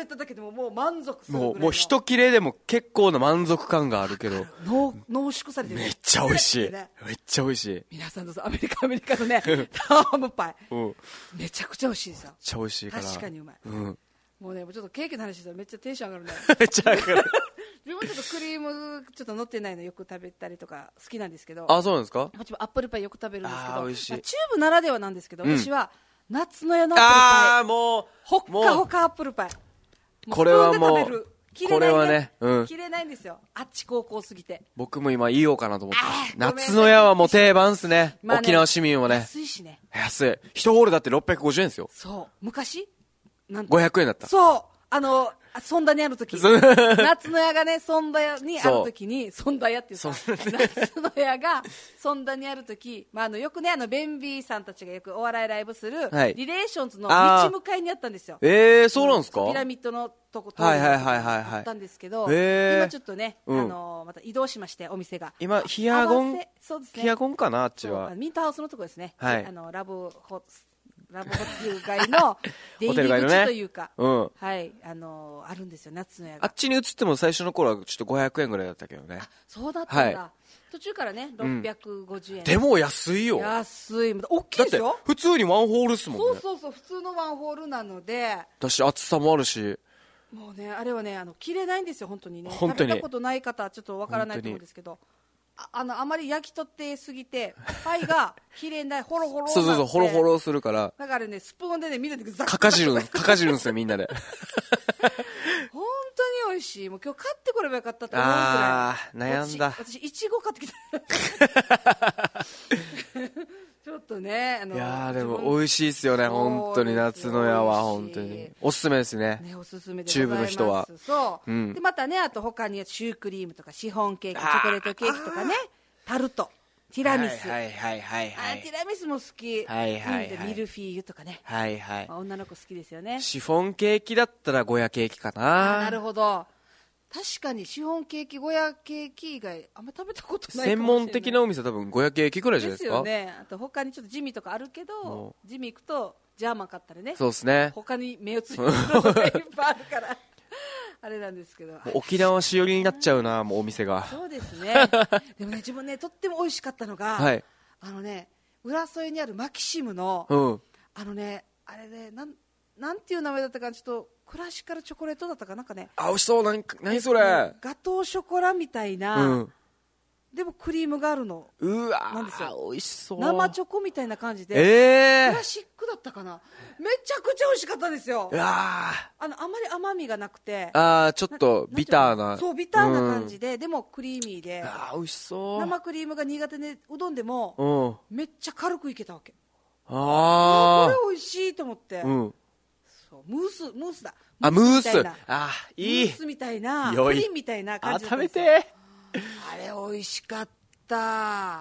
べただけでももう満足するぐらいの。 もうもう一切れでも結構な満足感があるけど濃濃縮されてる。 めっちゃ美味しい、 ね、 めっちゃ美味しい。 皆さんどうぞアメリカアメリカのねタームパイ、 うん、 めちゃくちゃ美味しいですよ。 めっちゃ美味しいから確かにうまい、 うん、 もうねもうちょっとケーキの話したらめっちゃテンション上がるねめっちゃ上がる自分ちょっとクリームちょっと乗ってないのよく食べたりとか好きなんですけど、 あ、そうなんですか。 もちろんアップルパイよく食べるんですけど、 あ、美味しい。 まあ、チューブならではなんですけど、 うん、 私は夏の夜のアップルパイ、 あーもうほっかほかアップルパイ、 これはもうスプーンで食べるこれはね、 うん、切れないんですよ、あっち高校すぎて。 僕も今言おうかなと思って夏の夜はもう定番っすね、まあ、ね沖縄市民はね。 安いしね、 安い。いちホールだってろっぴゃくごじゅうえんですよ。 そう昔なんごひゃくえんだった。 そうあのソンダにあるとき夏の夜がねソンダ屋にあるときにソンダ屋っていうか夏の夜がソンダにあるとき、まあ、あのよくねあのベンビーさんたちがよくお笑いライブする、はい、リレーションズの道向かいにあったんですよ。 えー、そうなんですか。 ピラミッドのとこはいはいはいはいあったんですけど、 えー、 今ちょっとね、うん、あのまた移動しましてお店が今ヒアゴン、 そうですね、 ヒアゴンかなあっちはミントハウスのとこですね、 はい、 あのラブホラブホテル街の出入り口というか、 ね、うん、 はい、あのー、あるんですよ、夏の夜が。 あっちに移っても最初の頃はちょっとごひゃくえんぐらいだったけどね。あ、 そうだったんだ、はい、途中からねろっぴゃくごじゅうえん、 うん、でも安いよ。 安い、大きいでしょ。だって普通にワンホールっすもんね。 そうそうそう、普通のワンホールなので、 私厚さもあるし、 もうねあれはねあの切れないんですよ本当にね。 本当に食べたことない方はちょっとわからないと思うんですけど、あ, あのあまり焼き取ってすぎてパイが切れないホロホロそうそうそう、ホロホロするからだからねスプーンでねみんなでザッかか汁かか汁んですよみんなで本当に美味しい。もう今日買ってこればよかったと思うぐらい。 あー悩んだ。 私いちご買ってきたちょっとねあのいやーでも美味しいですよね本当に。夏の夜は本当におすすめです ね, ねおすすめでチューブの人は。 そう、 うん、 でまたねあと他にシュークリームとかシフォンケーキチョコレートケーキとかねタルトティラミス、 はいはいはいはい、 あティラミスも好き、 はいはいはい、 ミルフィーユとかね、 はいはい、 まあ、女の子好きですよね。 シフォンケーキだったらゴヤケーキかな。 あなるほど、確かにシフォンケーキゴヤケーキ以外あんま食べたことないかもしれない。 専門的なお店多分ゴヤケーキくらいじゃないですか。 ですよね。あと他にちょっとジミーとかあるけどジミー行くとジャーマン買ったらね、 そうですね、 他に目をついてるのがいっぱいあるからあれなんですけど、 沖縄しおりになっちゃうなもうお店が。 そうですねでもね自分ねとっても美味しかったのが、 はい、 あのね浦添にあるマキシムの、 うん、あのねあれねなんなんていう名前だったかちょっとクラシカルチョコレートだったかなんかね、 あ美味しそう。何何それ、 ガトーショコラみたいな、うん、でもクリームがあるの。 うわなんですよ、 美味しそう。 生チョコみたいな感じで、 えー、 クラシックだったかな。めちゃくちゃ美味しかったんですよ。 うわあのあまり甘みがなくて、 あちょっとビターな、 そうビターな感じで、うん、でもクリーミーで、 あ美味しそう。 生クリームが苦手でうどんでも、うん、めっちゃ軽くいけたわけ。 ああこれ美味しいと思って、うん、そうムースムースだあムースあいいムースみたいなプリンみたいな感じだったんですよ。 あ食べてあれ美味しかった。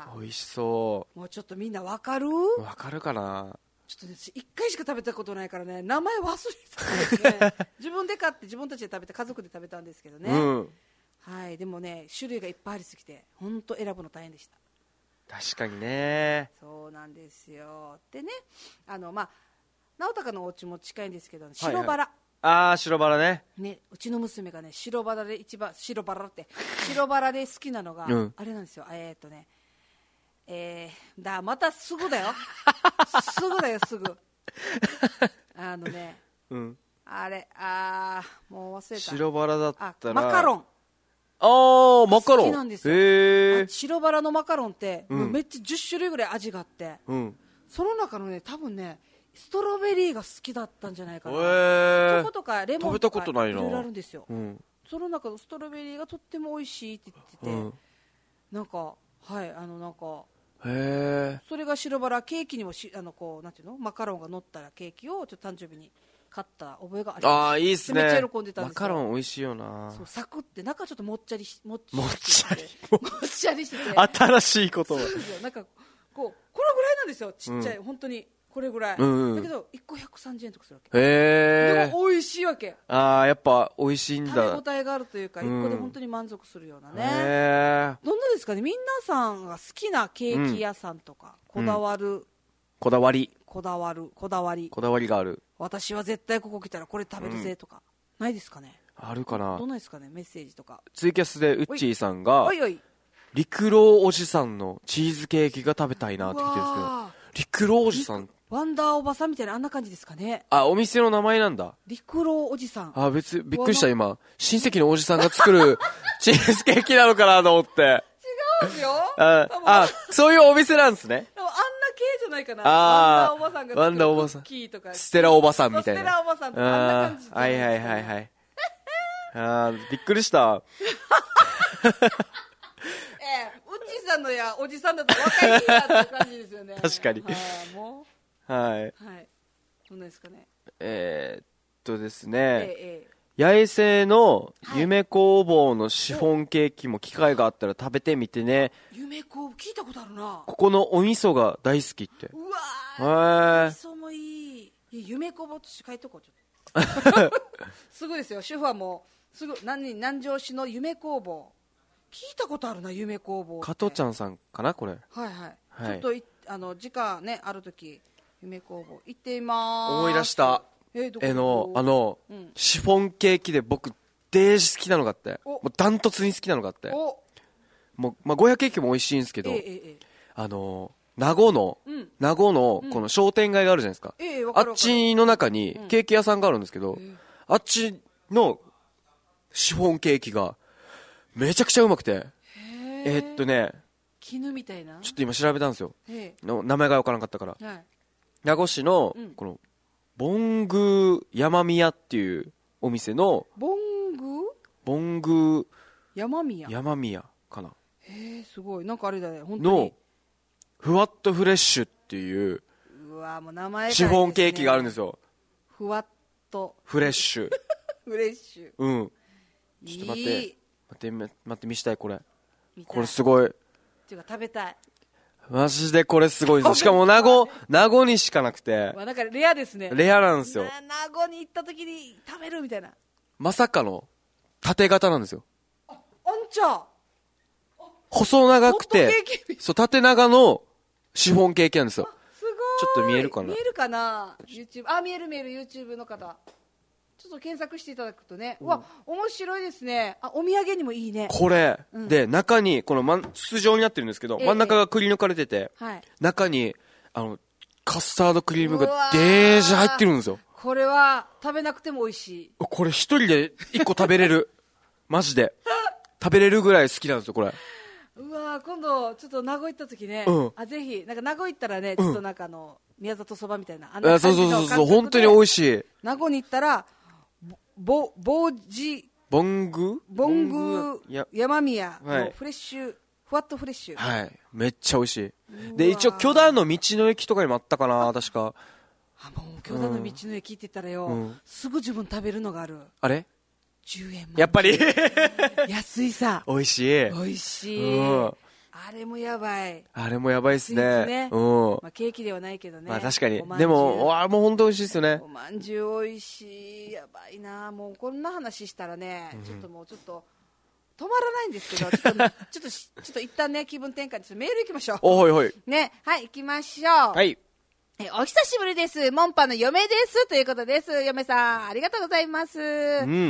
美味しそう。 もうちょっとみんな分かる分かるかな。 ちょっとねいっかいしか食べたことないからね名前忘れてたんですね自分で買って自分たちで食べて家族で食べたんですけどね、うん、はいでもね種類がいっぱいありすぎて本当選ぶの大変でした。 確かにね。 そうなんですよ。でねあのまあ直高のお家も近いんですけど白バラ、はいはい、 ああ白バラ ね, ねうちの娘がね白バラで一番白バラって白バラで好きなのが、うん、あれなんですよ。えー、っとねえー、だまたすぐだよすぐだよすぐあのね、うん、あれあーもう忘れた。 白バラだったらマカロン。 あーマカロン好きなんですよ。 へー白バラのマカロンって、 うん、 めっちゃじゅっ種類ぐらい味があって、 うん、 その中のね多分ねストロベリーが好きだったんじゃないかな。チへーョコとかレモンとかいろいろあるんですよ、うん、その中のストロベリーがとっても美味しいって言ってて、うん、なんかはいあのなんかへーそれが白バラケーキにもしあのこうなんていうのマカロンが乗ったらケーキをちょっと誕生日に買った覚えがあります。 ああいいっすね。 めっちゃ喜んでたんですよ。 マカロン美味しいよな。 そうサクって中ちょっともっちゃりしもっちもっちゃりもっちゃりしてて新しい言葉。 そうですよ。なんかこうこれぐらいなんですよ。ちっちゃい、うん、本当にこれぐらい、うんうん、だけどいっこひゃくさんじゅうえんとかするわけ。 へでも美味しいわけ。 ああやっぱ美味しいんだ。 食べ応えがあるというか、うん、いっこで本当に満足するようなね。 へどんなですかね。皆さんが好きなケーキ屋さんとか、うん、こだわる、うん、 こだわりこだわるこだわりこだわりがある。 私は絶対ここ来たらこれ食べるぜとか、 ないですかね。 あるかな。 どんないですかね、メッセージとか。 ツイキャスでウッチーさんがおいおい、 陸老おじさんのチーズケーキが食べたいなって聞いてるんですけど、陸老おじさん、 ワンダーおばさんみたいなあんな感じですかね。 あ、お店の名前なんだ。 陸老おじさん。 あ、別、びっくりした今。親戚のおじさんが作るチーズケーキなのかなと思って。 違うんですよ。 あ、あ、そういうお店なんですね。 でもあんな系じゃないかな。 あーワンダーおばさんがワンダーおばさんクッキーとか。 ステラおばさんみたいな。 ステラおばさんとかあんな感じじゃはいはいですかはいはい。あー、びっくりした。 ええ、うっちーさんのやおじさんだと若い日だって感じですよね。 確かにはい、もはい。 う。はい。どんなですかね。 えー、っとですね。 ええええ。 八重製の夢工房のシフォンケーキも機会があったら食べてみてね。 夢こう聞いたことあるな。 ここのお味噌が大好きって。 うわへー、 ー。 味噌もいい。いや夢こぼとして書いとこうちょっと。すごいですよ。主婦はもうすぐ何南城市の夢工房。聞いたことあるな、夢工房って。 加藤ちゃんさんかなこれ。 はいはい。 はいちょっといあの時間ねあるとき夢工房行ってみまーす。 思い出した。 えどこえのあの、 うん、 シフォンケーキで僕デージ好きなのがあって、 おもうダントツに好きなのがあって、 おもうまあゴーヤケーキも美味しいんですけど、 ええええ、 あの名護の、うん、名護のこの商店街があるじゃないですか。 ええ、 あっちの中にケーキ屋さんがあるんですけど、うん、あっちのシフォンケーキがめちゃくちゃうまくて、えー、っとね絹みたいな、 ちょっと今調べたんですよ。の名前が分からなかったから、 はい、 名護市のこのボング山宮っていうお店のボングボング山宮山宮かな。 へえ、すごい。なんかあれだね、本当にのふわっとフレッシュっていううわもう名前、ね、 シフォンケーキがあるんですよ。 ふわっとフレッシュフレッシュ、 うん、ちょっと待って待って待って見したい。これこれすごいっていうか食べたい。 マジでこれすごいです。しかも名護名護にしかなくて、 まあ、なんかレアですね。 レアなんですよ。 名護に行った時に食べるみたいな。まさかの縦型なんですよ。 あ、あんちゃ細長くてそう縦長のシフォンケーキなんですよ。 すごい。 ちょっと見えるかな。 見えるかな YouTube。 あ、見える見える。 YouTube の方ちょっと検索していただくとね、うん、うわ面白いですね。あ、お土産にもいいねこれ、うん、で中にこの、ま、筒状になってるんですけど、ええ、真ん中がくり抜かれてて、はい、中にあのカスタードクリームがデージ入ってるんですよ。 これは食べなくても美味しい。 これ一人で一個食べれるマジで食べれるぐらい好きなんですよこれ。 うわ今度ちょっと名護行った時ね、うん、あぜひなんか名護行ったらねちょっとなんかあの、うん、宮里そばみたいなあんな感じのそうそうそうそう本当に美味しい。 名護に行ったらぼぼじボングボング山宮のフレッシュ、はい、ふわっとフレッシュ、 はいめっちゃ美味しい。で一応許田の道の駅とかにもあったかな確か。 あもう許田の道の駅って言ったらよ、うん、すぐ自分食べるのがある。 あれじゅうえんやっぱり安いさ。 美味しい美味しい、うん、あれもやばい。 あれもやばいっすね。ね、うん、 まあ、ケーキではないけどね。 まあ確かに。でもわもう本当美味しいですよね。 おまんじゅう美味しい。やばいな。もうこんな話したらね、うん、ちょっともうちょっと止まらないんですけど、ちょっとちょっとちょっと一旦ね気分転換にメール行きましょう。 おはいはい。 ねはい行きましょう。 はい。 えお久しぶりです。モンパの嫁ですということです。嫁さんありがとうございます。うん、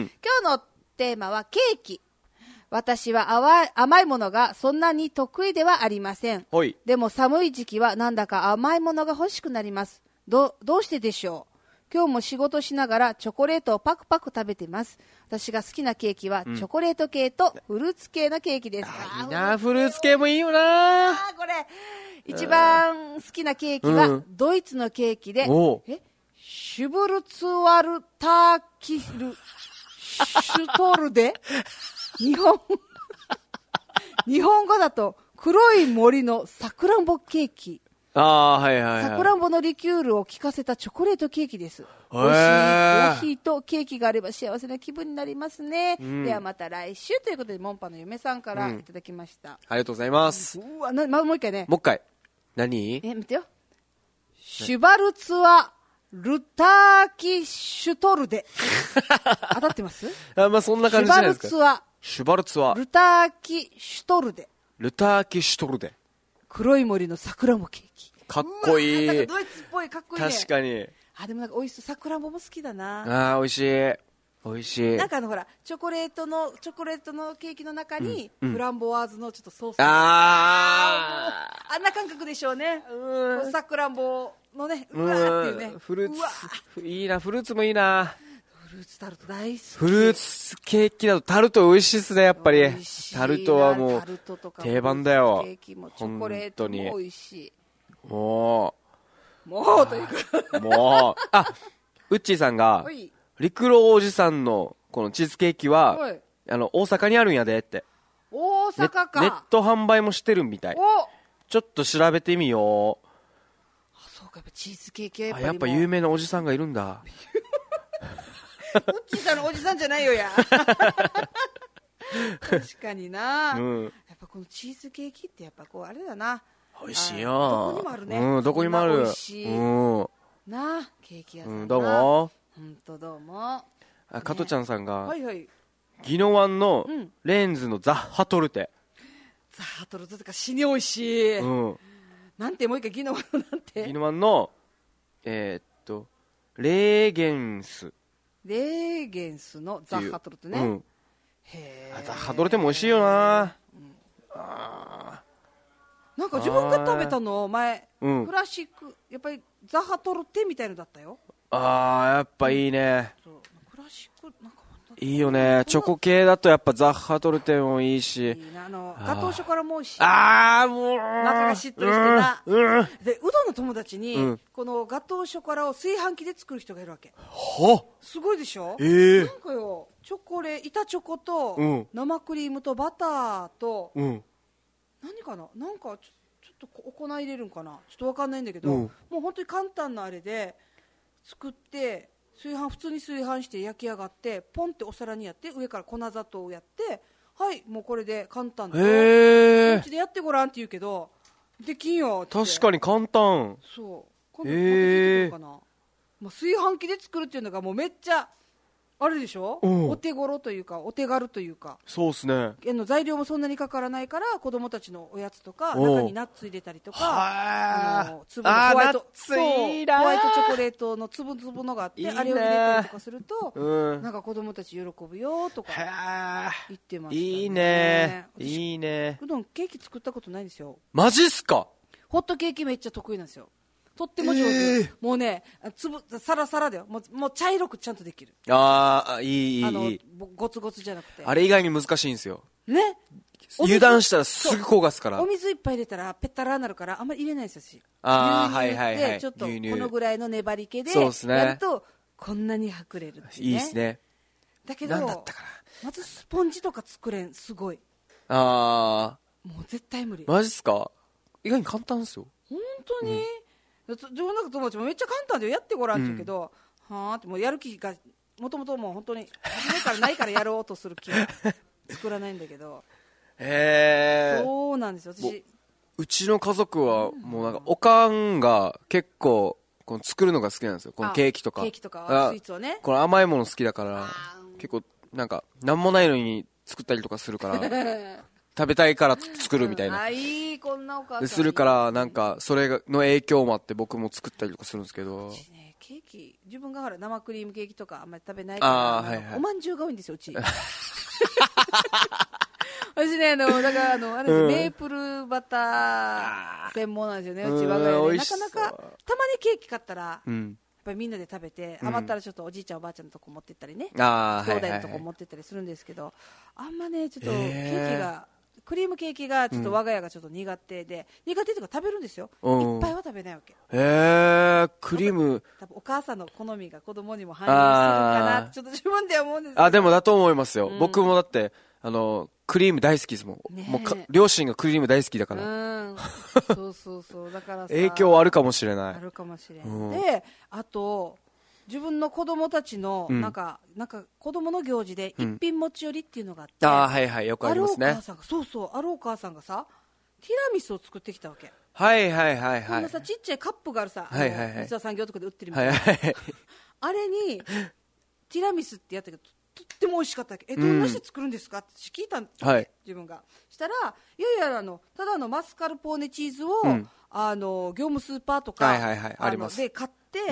今日のテーマはケーキ。私は甘い、甘いものがそんなに得意ではありません。でも寒い時期はなんだか甘いものが欲しくなります。ど、どうしてでしょう。今日も仕事しながらチョコレートをパクパク食べています。私が好きなケーキはチョコレート系とフルーツ系のケーキです。 うん、いいなフルーツ系もいいよなあこれ一番好きなケーキはドイツのケーキで、うん、えシュブルツワルターキルシュトルデ日本日本語だと黒い森のさくらんぼケーキ。 あー、はいはいはい。 さくらんぼのリキュールを効かせたチョコレートケーキです。美味しいコーヒーとケーキがあれば幸せな気分になりますね、うん、ではまた来週ということでモンパの嫁さんからいただきました、うん、 ありがとうございます。 うわな、ま、もう一回ねもう一回何え見てよシュバルツワルターキシュトルデ当たってますあ、まあ、そんな感じじゃないですか。 シュバルツワシュバルツワルターキシュトルデルターキシュトルデ黒い森の桜もケーキ。 かっこいい。 ドイツっぽいかっこいいね。 確かに。 あでもなんか美味しそう。桜もも好きだな。 ああ美味しい。 美味しい。 なんかあのほらチョコレートのチョコレートのケーキの中に、 うんうん、 フランボワーズのちょっとソースああんな感覚でしょうね。うん、さくらんぼのね、うわーっていうね。 フルーツいいな、フルーツもいいな。 フルーツタルト大好き。 フルーツケーキだとタルト美味しいですね、やっぱり。タルトはもう定番だよ。 ケーキもチョコレートも美味しい。 もうもうというかもうあウッチーさんが陸路おじさんのこのチーズケーキはあの大阪にあるんやでって。 大阪か。 ネット販売もしてるみたい。ちょっと調べてみよう。 あ、そうか、やっぱチーズケーキはやっぱりあ、やっぱ有名なおじさんがいるんだ。 ウッチーさんのおじさんじゃないよや。確かにな、うん、やっぱこのチーズケーキってやっぱこうあれだな、 美味しいよ。 どこにもあるね。 うん、どこにもある。 美味しい、うん、なケーキ屋さんな、 うん、どうも。 本当どうも。 あ、加トちゃんさんが、 はいはい、 宜野湾のレンズのザッハトルテ。 ザッハトルテとか死に美味しい。うん。なんてもう一回宜野湾のなんて。 宜野湾のえー、っとレーゲンス。 レーゲンスのザッハトルテね。うん、 へー。ザッハトルテも美味しいよな。うん、 あなんか自分が食べたの前、うん、クラシックやっぱりザッハトルテみたいのだったよ。 あーやっぱいいね。 そうクラシックなんかいいよね。チョコ系だとやっぱザッハトルテもいいし、いいな。あのガトーショコラも美味しい。 ああもう中がしっとりしてな、うんうん、でうどんの友達に、うん、このガトーショコラを炊飯器で作る人がいるわけ。 はすごいでしょ、 えー、 なんかよチョコレ板チョコと、うん、生クリームとバターと、うん、何かななんかちょちょっとお粉入れるんかなちょっと分かんないんだけど、うん、もう本当に簡単なあれで作って炊飯普通に炊飯して焼き上がってポンってお皿にやって上から粉砂糖をやってはいもうこれで簡単だよ、 へー、 うちでやってごらんって言うけどできんよって。 確かに簡単。 そう今度へー、かな、まあ、炊飯器で作るっていうのがもうめっちゃあれでしょ、うん、お手頃というかお手軽というか。 そうっすね。 の材料もそんなにかからないから子供たちのおやつとか中にナッツ入れたりとかあの粒のホワイトそうホワイトチョコレートの粒々のがあっていい、ね、あれを入れたりとかすると、うん、なんか子供たち喜ぶよとか言ってましたね。 いいねいいね。 うどんケーキ作ったことないんですよ。 マジっすか。 ホットケーキめっちゃ得意なんですよ。とっても上手、えー、もうね粒サラサラだよ。もう、もう茶色くちゃんとできる。 ああいいいいあのいいゴツゴツじゃなくてあれ以外に難しいんですよね。 油断したらすぐ焦がすから。 お水いっぱい入れたらペッタラになるからあんまり入れないですよ。私ああはいはいはい。 ちょっとこのぐらいの粘り気でそうですねやるとこんなにはくれるって、ね、 いいですね。 だけど何だったかなまずスポンジとか作れんすごい。 ああもう絶対無理。 マジっすか。意外に簡単ですよ本当に、うん自分の友達もめっちゃ簡単でやってごらんって言うけど、うん、はーってもうやる気がもともともう本当に初めからないからやろうとする気は作らないんだけどへえそうなんですよ。私うちの家族はもうなんかおかんが結構この作るのが好きなんですよ。このケーキとかケーキとかスイーツをね。 この甘いもの好きだから結構なんか何もないのに作ったりとかするから食べたいから作るみたいな、うん、 あいいこんなお母さんするからなんかそれの影響もあって僕も作ったりとかするんですけど、 うちねケーキ自分がほら生クリームケーキとかあんまり食べないから、 あ、はいはい、 おまんじゅうが多いんですようち私ねあのだからあのあれです、うん、メープルバター専門なんですよねうち我が家で。なかなかたまにケーキ買ったら、うん、やっぱりみんなで食べて余ったらちょっとおじいちゃんおばあちゃんのとこ持ってったりね、うん、兄弟のとこ持ってったりするんですけど、あんまねちょっとケーキがクリームケーキがちょっと我が家がちょっと苦手で、うん、苦手というか食べるんですよ、うん、いっぱいは食べないわけ。 へえクリーム多分お母さんの好みが子供にも反映するかなってちょっと自分では思うんですけど。 あでもだと思いますよ、うん、僕もだってあのクリーム大好きですもん、ね、もうか両親がクリーム大好きだから、 うん、そうそうそうだからさ影響あるかもしれない。 あるかもしれない、うん、であと自分の子供たちのなんか、うん、なんか子供の行事で一品持ち寄りっていうのがあって、 うん、あはいはいよくありますね。 あるお母さんがそうそうあるお母さんがさティラミスを作ってきたわけ。 はいはいはいはい。 こんなさちっちゃいカップがあるさ、 はいはいはい、 実は産業とかで売ってるみたいな、 はいはいはい、 あれにティラミスってやったけどとっても美味しかったわけ。えどんなして作るんですかって聞いたん、はい、自分がしたらいやいやあのただのマスカルポーネチーズを、うん、あの業務スーパーとか、 はいはいはい、ありますで買って、うん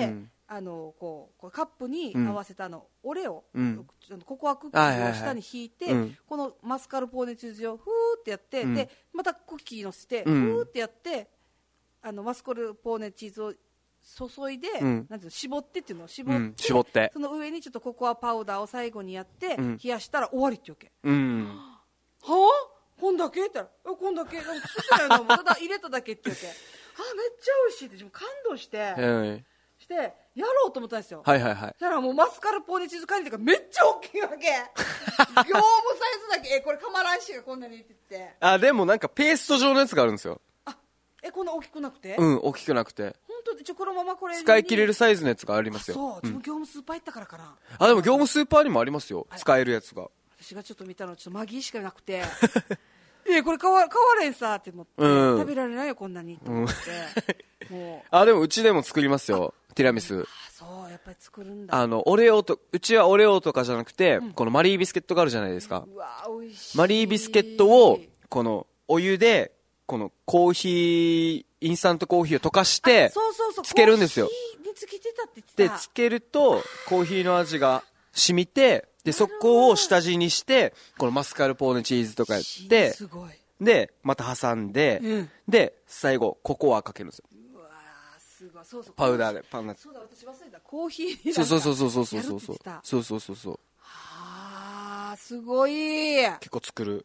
あのこうこうカップに合わせたあの、うん、オレオ、うん、ココアクッキーを下に引いて、はいはいはい、このマスカルポーネチーズをふーってやって、うん、でまたクッキーのせて、うん、ふーってやってあのマスカルポーネチーズを注いで、うん、なんていうの絞ってっていうのを絞って、うん、絞ってその上にちょっとココアパウダーを最後にやって、うん、冷やしたら終わりってわけ、うん、はあこんだけって言ったらこんだけ作ってないのただ入れただけって言ってあめっちゃ美味しいって感動して、はいしてやろうと思ったんですよ。はいはいはい。だからもうマスカルポーネチーズカニとかめっちゃ大きいわけ。業務サイズだけえこれカマランシがこんなにって言って。 あでもなんかペースト状のやつがあるんですよ。 あえこんな大きくなくて？ うん大きくなくて。 本当でちょこのままこれ使い切れるサイズのやつがありますよ。 そう、自分業務スーパー行ったからかな。 あでも業務スーパーにもありますよ。使えるやつが。 私がちょっと見たのちょっとマギーしかなくて。えこれ買わ買われんさって思って、うん、食べられないよこんなにと思って。うん、もうあでもうちでも作りますよ。ティラミス。 あそうやっぱり作るんだ。 あのオレオとうちはオレオとかじゃなくて、うん、このマリービスケットがあるじゃないですか。 うわ美味しい。 マリービスケットをこのお湯でこのコーヒーインスタントコーヒーを溶かしてそうそうそうつけるんですよ。 コーヒーにつけてたって言ってた。 でつけるとコーヒーの味が染みてでそこを下地にしてこのマスカルポーネチーズとかやってすごい。 でまた挟んで、うん、で最後ココアかけるんですよ。 すごいそうそうパウダーでパンナそうだ私忘れたコーヒーにそうそうそうそうそうそうそうそうそうそうそうはあすごい結構作る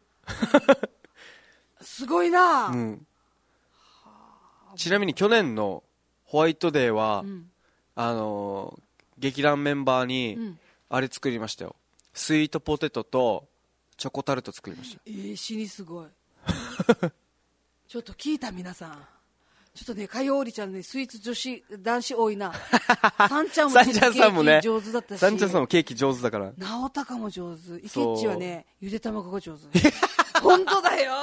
すごいな、うん、 ちなみに去年のホワイトデーは、うん、あのー、劇団メンバーに、うん、あれ作りましたよスイートポテトとチョコタルト作りましたえー、死にすごいちょっと聞いた皆さんちょっとね、かよおりちゃんね、スイーツ女子、男子多いな。サンちゃんもケーキ上手だったし。 サンちゃんさんもケーキ上手だから。 直高も上手。イケッチはね、ゆで卵が上手。本当だよ。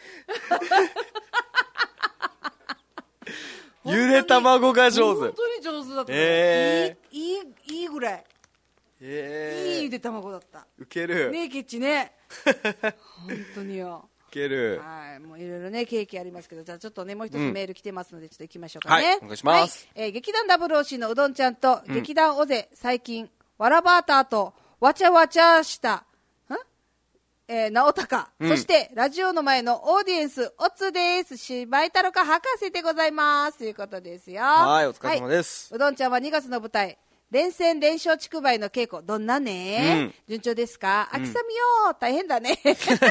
ゆで卵が上手。 本当に上手だった。えー、いい、いい、いいぐらい。 えー、 いいゆで卵だった。 ウケる。 ねえ、ケッチね。本当によ。はい、もういろいろねケーキありますけどじゃあちょっとねもう一つメール来てますので、うん、ちょっと行きましょうかね、 はい、お願いします、 はいえー、劇団 ダブルオーシー のうどんちゃんと、うん、劇団オゼ最近わらばーたとわちゃわちゃしたん、えー、直高、うん、そしてラジオの前のオーディエンスおつです芝居太郎か博士でございますということですよはいお疲れ様です、 はい、うどんちゃんはにがつの舞台連戦連勝地区梅の稽古どんなね、うん、順調ですか秋雨よ大変だね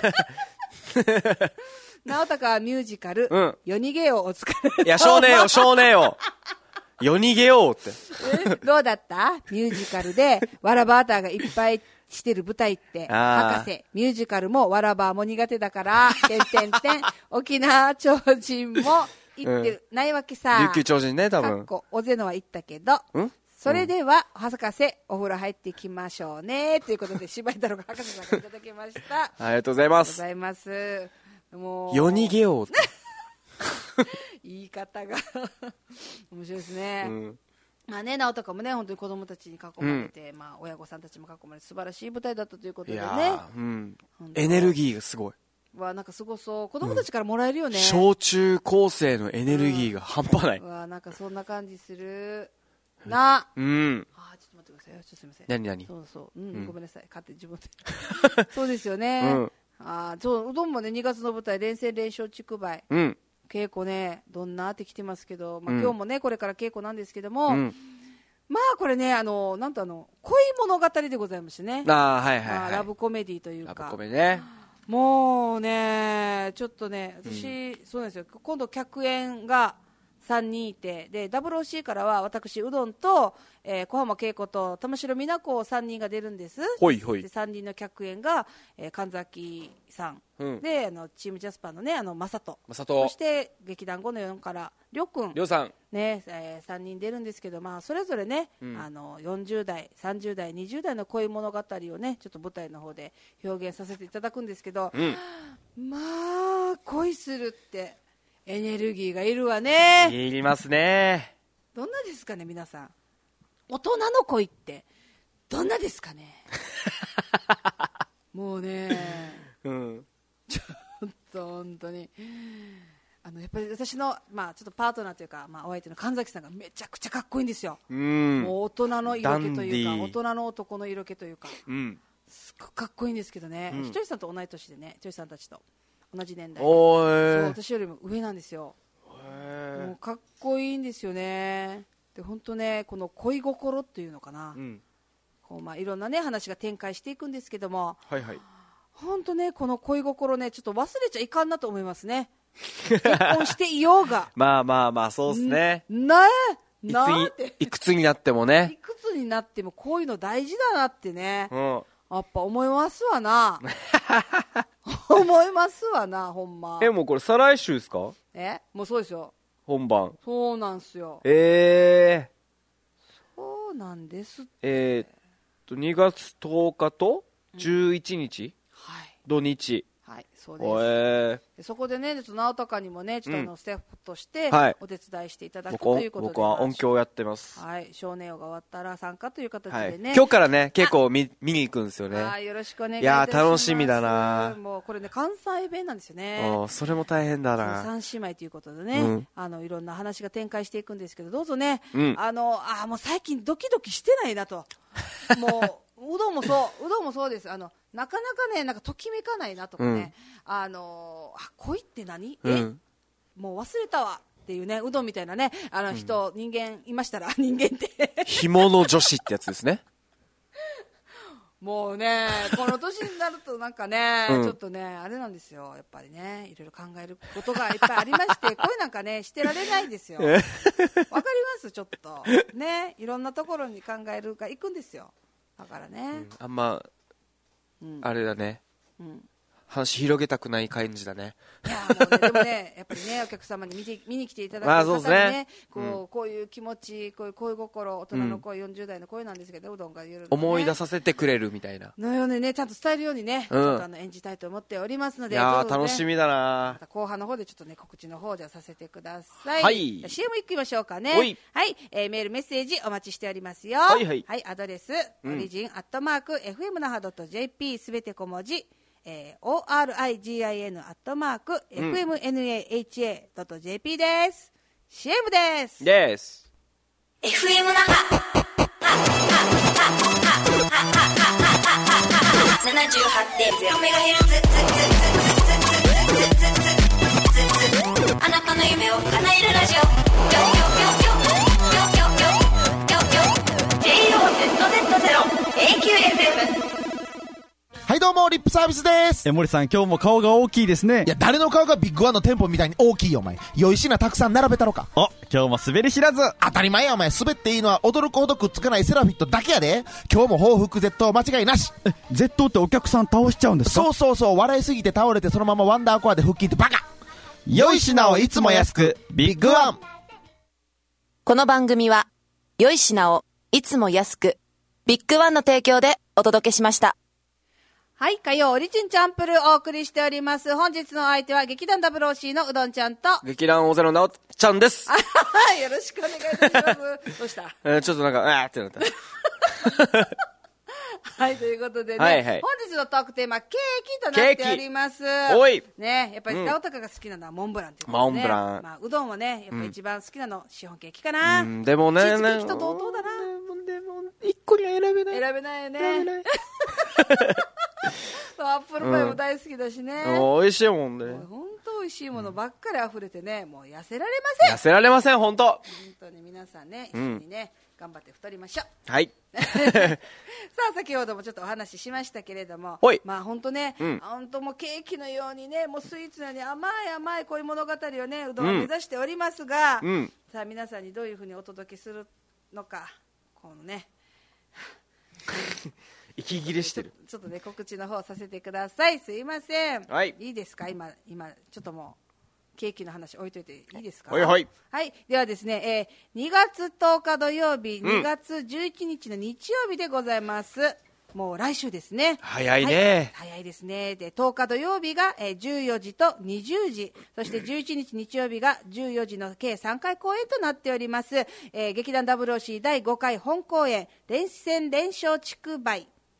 直高はミュージカル、うん、夜逃げようお疲れいや少年よ少年よ夜逃げようってどうだったミュージカルでわらばーたーがいっぱいしてる舞台って博士ミュージカルもわらばーも苦手だからてんてんてん沖縄超人も行ってる、うん、ないわけさ琉球超人ね多分かっこおぜのは行ったけどんそれでは、うん、博士お風呂入っていきましょうねということで芝居太郎が博士さんからいただきましたありがとうございますありがとうございますもう夜逃げよう言い方が面白いですね、うんまあね、直高もね本当に子供たちに囲まれて、うんまあ、親御さんたちも囲まれて素晴らしい舞台だったということでね、 うん、エネルギーがすごいわなんかすごそう子供たちからもらえるよね、うん、 小中高生のエネルギーが半端ない、 うん、わなんかそんな感じするな、 うん、 あちょっと待ってくださいちょっとすみません何何そうそう、うんうん、ごめんなさい勝手に自分でそうですよね、うん、あそううどんもねにがつの舞台連戦連勝地区梅、うん、稽古ねどんなってきてますけど、まあ、今日もねこれから稽古なんですけども、うん、まあこれねあのなんとあの恋物語でございましてねあ、はいはいはい、 ラブコメディというかラブコメねもうねちょっとね私、うん、そうなんですよ今度客演がさんにんいてで ダブルオーシー からは私うどんと、えー、小浜恵子と玉城美奈子さんにんが出るんですほいほいでさんにんの客演が、えー、神崎さん、うん、であのチームジャスパーのねあの正人そして劇団ごのよんからりょうくんりょうさんねえー、さんにん出るんですけど、まあ、それぞれね、うん、あのよんじゅう代さんじゅう代にじゅう代の恋物語をねちょっと舞台の方で表現させていただくんですけど、うん、まあ恋するってエネルギーがいるわねいりますねどんなですかね皆さん大人の恋ってどんなですかねもうね、うん、ちょっと本当にあのやっぱり私の、まあ、ちょっとパートナーというか、まあ、お相手の神崎さんがめちゃくちゃかっこいいんですよ。 うんもう大人の色気というかダンディー大人の男の色気というか、 うん、 すっごくかっこいいんですけどね、 うん、 ひとりさんと同い年でね、ひとりさんたちと同じ年代で、 おーそう私よりも上なんですよ。もうかっこいいんですよね。で本当ね、この恋心っていうのかな、うん、こうまあいろんなね話が展開していくんですけども、 はいはい、 本当ねこの恋心ねちょっと忘れちゃいかんなと思いますね。結婚していようがまあまあまあそうですね。 なえなーっていくつになってもね、 いくつになってもこういうの大事だなってね、 うん、 やっぱ思いますわな思いますわな、ほんま。 えもうこれ再来週ですか？ えもうそうですよ、 本番。 そうなんすよ。 えー、 そうなんですって。 えー、っとにがつとおかとじゅういちにち、うん、 はい、 土日、 はい、そうです。 えー、 でそこでね、直高にもね、ちょっとあのスタッフとしてお手伝いしていただくということで、 僕は音響をやってます。 はい、少年王が終わったら参加という形でね、 はい、今日からね、結構見見に行くんですよね。 あ、よろしくお願いいたします。 いや楽しみだな。 もうこれね、関西弁なんですよね。 おそれも大変だな。 三姉妹ということでね、うん、あのいろんな話が展開していくんですけど、どうぞね、 うん、 あのあもう最近ドキドキしてないなともううどんもそううどんもそうです。あのなかなかね、なんかときめかないなとかね、うん、あのあ恋って何、うん、えもう忘れたわっていうね、うどんみたいなね、あの人、うん、人間いましたら人間って干物女子ってやつですねもうね、この年になるとなんかね、うん、ちょっとねあれなんですよ、やっぱりね、いろいろ考えることがいっぱいありまして恋なんかねしてられないんですよわかります？ちょっとね、いろんなところに考えるが行くんですよ。だからね、うん、 あんま、うん、あれだね、 うん、 話広げたくない感じだね。 いやもうね、でもね、やっぱりね、お客様に見て見に来ていただく方にね、ねこう、うん、こういう気持ち、こういう恋心、大人の恋、うん、よんじゅう代の恋なんですけど、うどんが言うの、ね、 思い出させてくれるみたいなのようにね、ちゃんと伝えるようにね、うん、ちょっとあの演じたいと思っておりますので、 いやー、ね、楽しみだな。 また後半の方でちょっとね、告知の方じゃさせてください。 はい。 シーエム 行きましょうかね。 はい、 はい、えー、メールメッセージお待ちしておりますよ。 はいはい。 はい、アドレス、うん、オリジンアットマーク エフエム 那覇 .jp すべて小文字。えー、オーアールアイジーアイエヌ アットマーク エフエムナハ ドットジェーピー です。シーエム です。 です。 エフエム 那覇 ななじゅうはちてんゼロメガヘルツ あなたの夢を叶えるラジオ ジェイオーゼットゼットゼロ エーキューエフエム。 はいどうもリップサービスです。 え森さん今日も顔が大きいですね。 いや誰の顔がビッグワンの店舗みたいに大きいよお前。良い品たくさん並べたろか。 お今日も滑り知らず。 当たり前やお前。滑っていいのは驚くほどくっつかないセラフィットだけやで。今日も報復絶倒間違いなし。 え絶倒ってお客さん倒しちゃうんですか？ そうそうそう。笑いすぎて倒れてそのままワンダーコアで腹筋ってバカ。良い品をいつも安くビッグワン。 この番組は良い品をいつも安くビッグワンの提供でお届けしました。 はい、火曜オリジンチャンプルお送りしております。本日の相手は劇団 ダブルオーシー のうどんちゃんと劇団大勢のなおちゃんです。 よろしくお願いいたしますどうした、 えー、ちょっとなんかあーってなったはい、ということでね、 はいはい、 本日のトークテーマケーキとなっております。 おいね、やっぱり直高が好きなのはモンブランっていうことで、ね、 モンブラン、 まあ、うどんはねやっぱり一番好きなの、うん、シフォンケーキかな、 うん、でもねチーズケーキと同等だな。 でも一個には選べない選べないよね。選べないアップルパイも大好きだしね、 うん、美味しいもんね。 本当美味しいものばっかり溢れてね、もう痩せられません。 痩せられません本当。 本当に皆さんね、一緒にね、うん、頑張って太りましょう。 はいさあ先ほどもちょっとお話ししましたけれども、まあ本当ね、うん、本当もうケーキのようにね、もうスイーツのように甘い甘いこういう物語をね、うどんを目指しておりますが、うん、さあ皆さんにどういうふうにお届けするのか、このね息切れしてる。 ちょっとね告知の方させてください。すいません、 はい、 いいですか。今今ちょっともうケーキの話置いといていいですか。 はいはい、 はい、ではですね、えー、にがつとおか土曜日、うん、にがつじゅういちにちの日曜日でございます。もう来週ですね。 早いね、 はい、早いですね。でとおか土曜日が、えー、じゅうよじとにじゅうじ、そしてじゅういちにち日曜日がじゅうよじの計さんかい公演となっております。えー、劇団 ダブルオーシー だいごかい本公演連戦連勝竹梅、え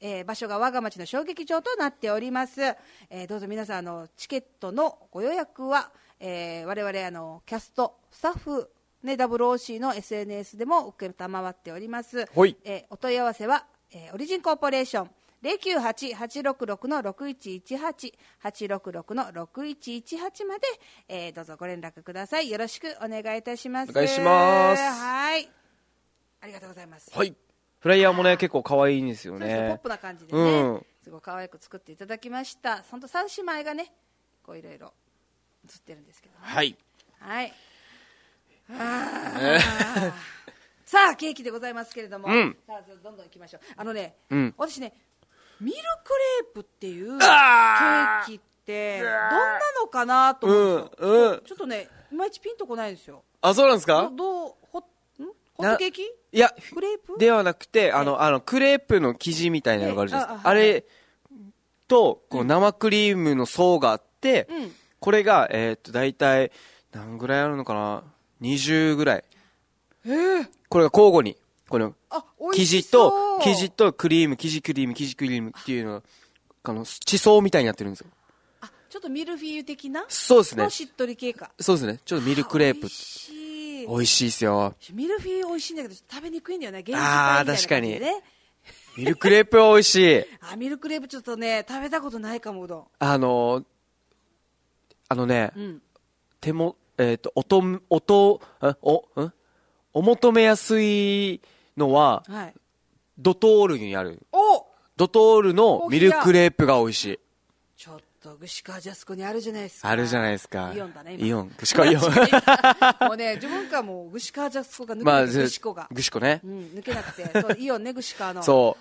えー、場所が我が町の小劇場となっております。えー、どうぞ皆さんあのチケットのご予約は、えー、我々あのキャストスタッフね、ダブルオーシー の エスエヌエス でも受けたまわっております。 はい、 えー、お問い合わせは、えー、オリジンコーポレーション ゼロきゅうはち はちろくろく ろくいちいちはち はちろくろく ろくいちいちはちまで、えー、どうぞご連絡ください。よろしくお願いいたします。 お願いします。 はい、ありがとうございます。 はい、フライヤーもね結構可愛いんですよね。 そうです、ポップな感じでね、うん、すごい可愛く作っていただきました。本当三姉妹がねこういろいろ映ってるんですけど、ね、 はいはい。あさあケーキでございますけれども、うん、さあどんどんいきましょう。あのね、うん、私ねミルクレープっていうケーキってどんなのかなと思うんですよ、うんうん、ちょっとねいまいちピンとこないんですよ。 あ、そうなんですか。 どうホ, んホットケーキ、 いやクレープではなくて、あのあのクレープの生地みたいなのがあるじゃないですか。あ, あれとこう生クリームの層があって、うん、これがえー、っと大体何ぐらいあるのかな、にじゅうぐらい、 えー、 これが交互にこの生地と生地とクリーム、生地クリーム、生地クリームっていうのがあの地層みたいになってるんですよ。 あ、ちょっとミルフィーユ的な。 そうですね。 のしっとり系か。 そうですね。ちょっとミルクレープ。美味しい。 美味しいですよ。 ミルフィーユ美味しいんだけど食べにくいんだよね。現実ああ、確かに。ミルクレープは美味しい。 あ、ミルクレープちょっとね食べたことないかも。うどん。 あのあのね、うん、手もえっ、ー、とおとおとおんお求めやすいのは、はい、ドトールにある。 おドトールのミルクレープが美味しい。 ちょっと串川ジャスコにあるじゃないですか。 あるじゃないですか。 イオンだね。 イオン。串川イオン。 もうね自分からもう串川ジャスコが抜けなくて、串子が。 串子ね。 うん、抜けなくて。そうイオンね、串川の。 そう。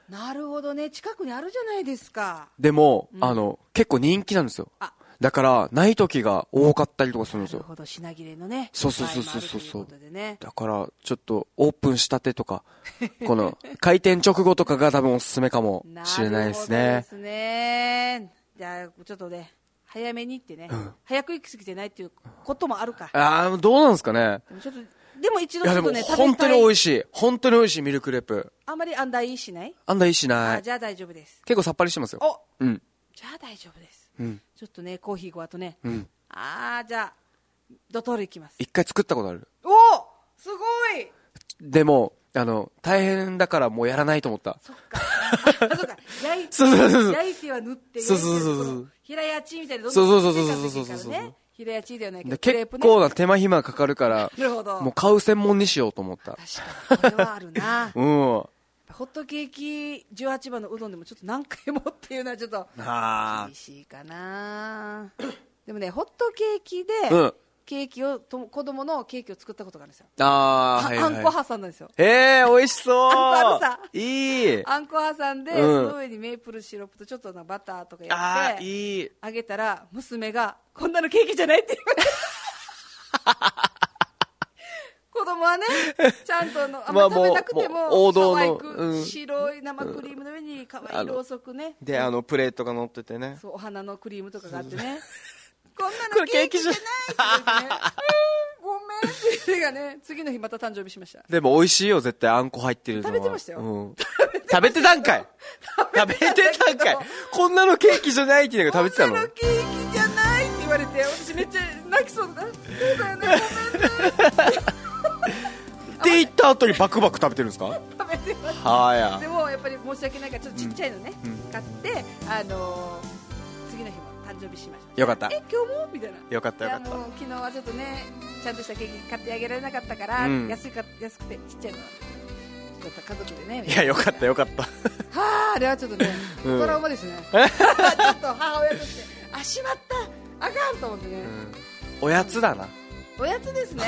なるほどね、近くにあるじゃないですか。 でも、うん、あの結構人気なんですよ。あ、だからない時が多かったりとかするんですよ。 なるほど、品切れのね。 そうそうそうそうそうそう。だからちょっとオープンしたてとかこの開店直後とかが多分おすすめかもしれないですね。 なるほどですね。じゃあちょっとね早めに行ってね、うん、早く行き過ぎてないっていうこともあるか。 ああ、どうなんですかね。 でもちょっとでも一度ちょっとね、 本当に美味しい。本当に美味しいミルクレープ。 あんまりアンダーイーしない？ アンダーイーしない。 あ、じゃあ大丈夫です。 結構さっぱりしてますよ。 お、 うん。 じゃあ大丈夫です。 うん。 ちょっとねコーヒーごあとね。 うん。 ああ、じゃあドトール行きます。 一回作ったことある。 お、すごい。 でもあの大変だからもうやらないと思った。 そっか。あ、そうか。焼いてそうそうそう焼いては塗ってそうそうそうそう平屋チーみたいなどんどんそうそうそうそうそうそうそう平屋チーではないけど結構な手間暇かかるからなるほどもう買う専門にしようと思った。 確かにこれはあるな。 うん。ホットケーキじゅうはちばんのうどんでもちょっと何回もっていうのはちょっと厳しいかな。でもねホットケーキで、うんケーキをと子供のケーキを作ったことがあるんですよ。 ああ、 はいはい、あんこ挟んだんですよ。 ええー、美味しそう。 あんこあるさ。 いい。 あんこ挟んで、うん、その上にメープルシロップとちょっとのバターとかやって、 あいい。 あげたら娘がこんなのケーキじゃないって言われて。子供はね、ちゃんとのあんまり食べなくても、まあ、もう王道の、うん、白い生クリームの上に可愛いろうそくね。 で、あのプレートが乗っててね。 そう、お花のクリームとかがあってね。こんなのケーキじゃないってね。ごめんって言うがね、次の日また誕生日しました。 でも美味しいよ、絶対あんこ入ってるのは。 食べてましたよ。 うん、食べてたんかい。食べてたんかい。こんなのケーキじゃないって言うのが食べてたの。 こんなのケーキじゃないって言われて、私めっちゃ泣きそうだ。そうだよね、ごめんね。って言った後にバクバク食べてるんですか？ 食べてます。 はや。 でもやっぱり申し訳ないからちょっとちっちゃいのね、うん、買ってあのー、次の日も誕生日しました。 よかった。 え、今日もみたいな。 よかったよかった。 もう昨日はちょっとねちゃんとしたケーキ買ってあげられなかったから、うん、安いか安くてちっちゃいのちょっと家族でね。 いやよかったよかった。はあ、あれはちょっとね、うん、トラウマですね。ちょっと母親としてあ、しまったあかんと思ってね、うん、 おやつだな。 おやつですね。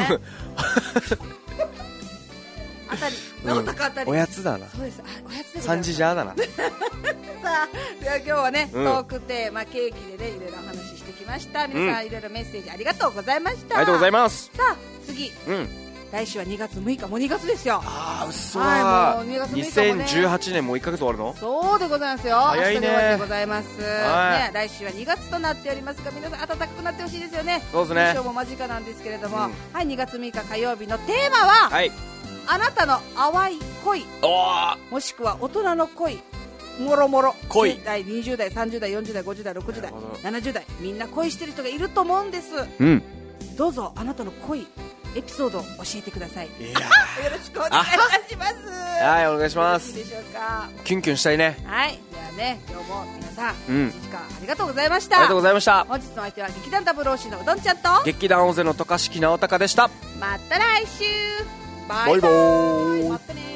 あたり、直高あたり、 うん、おやつだな。 そうです。あ、おやつです。 三時じゃだな。さあ、では今日はね、うん、トークテーマケーキでねいろいろお話ししてきました。皆さん、うん、いろいろメッセージありがとうございました。 ありがとうございます。 さあ次、うん、来週はにがつむいか、もうにがつですよ。 ああ、うっそー。はい、もうにがつむいかもね。にせんじゅうはちねんもういっかげつ終わるの？ そうでございますよ。 早いね。 明日で終わりでございます。ね、来週はにがつとなっておりますが、皆さん暖かくなってほしいですよね。 そうですね。 今日も間近なんですけれども、うん、はい、にがつむいか火曜日のテーマは、はい、あなたの淡い恋、もしくは大人の恋もろもろ恋じゅう代にじゅう代さんじゅう代よんじゅう代ごじゅう代ろくじゅう代なるほどななじゅう代みんな恋してる人がいると思うんです。 うん。 どうぞあなたの恋エピソードを教えてください。 いやよろしくお願いいたします。 はいお願いします。 いいでしょうか。 キュンキュンしたいね。 はい、ではね今日も皆さんうんいちじかんありがとうございました。 ありがとうございました。 本日の相手は劇団ダブルオーシーのうどんちゃんと劇団大勢の渡嘉敷直隆でした。 また来週ババイバーイまたね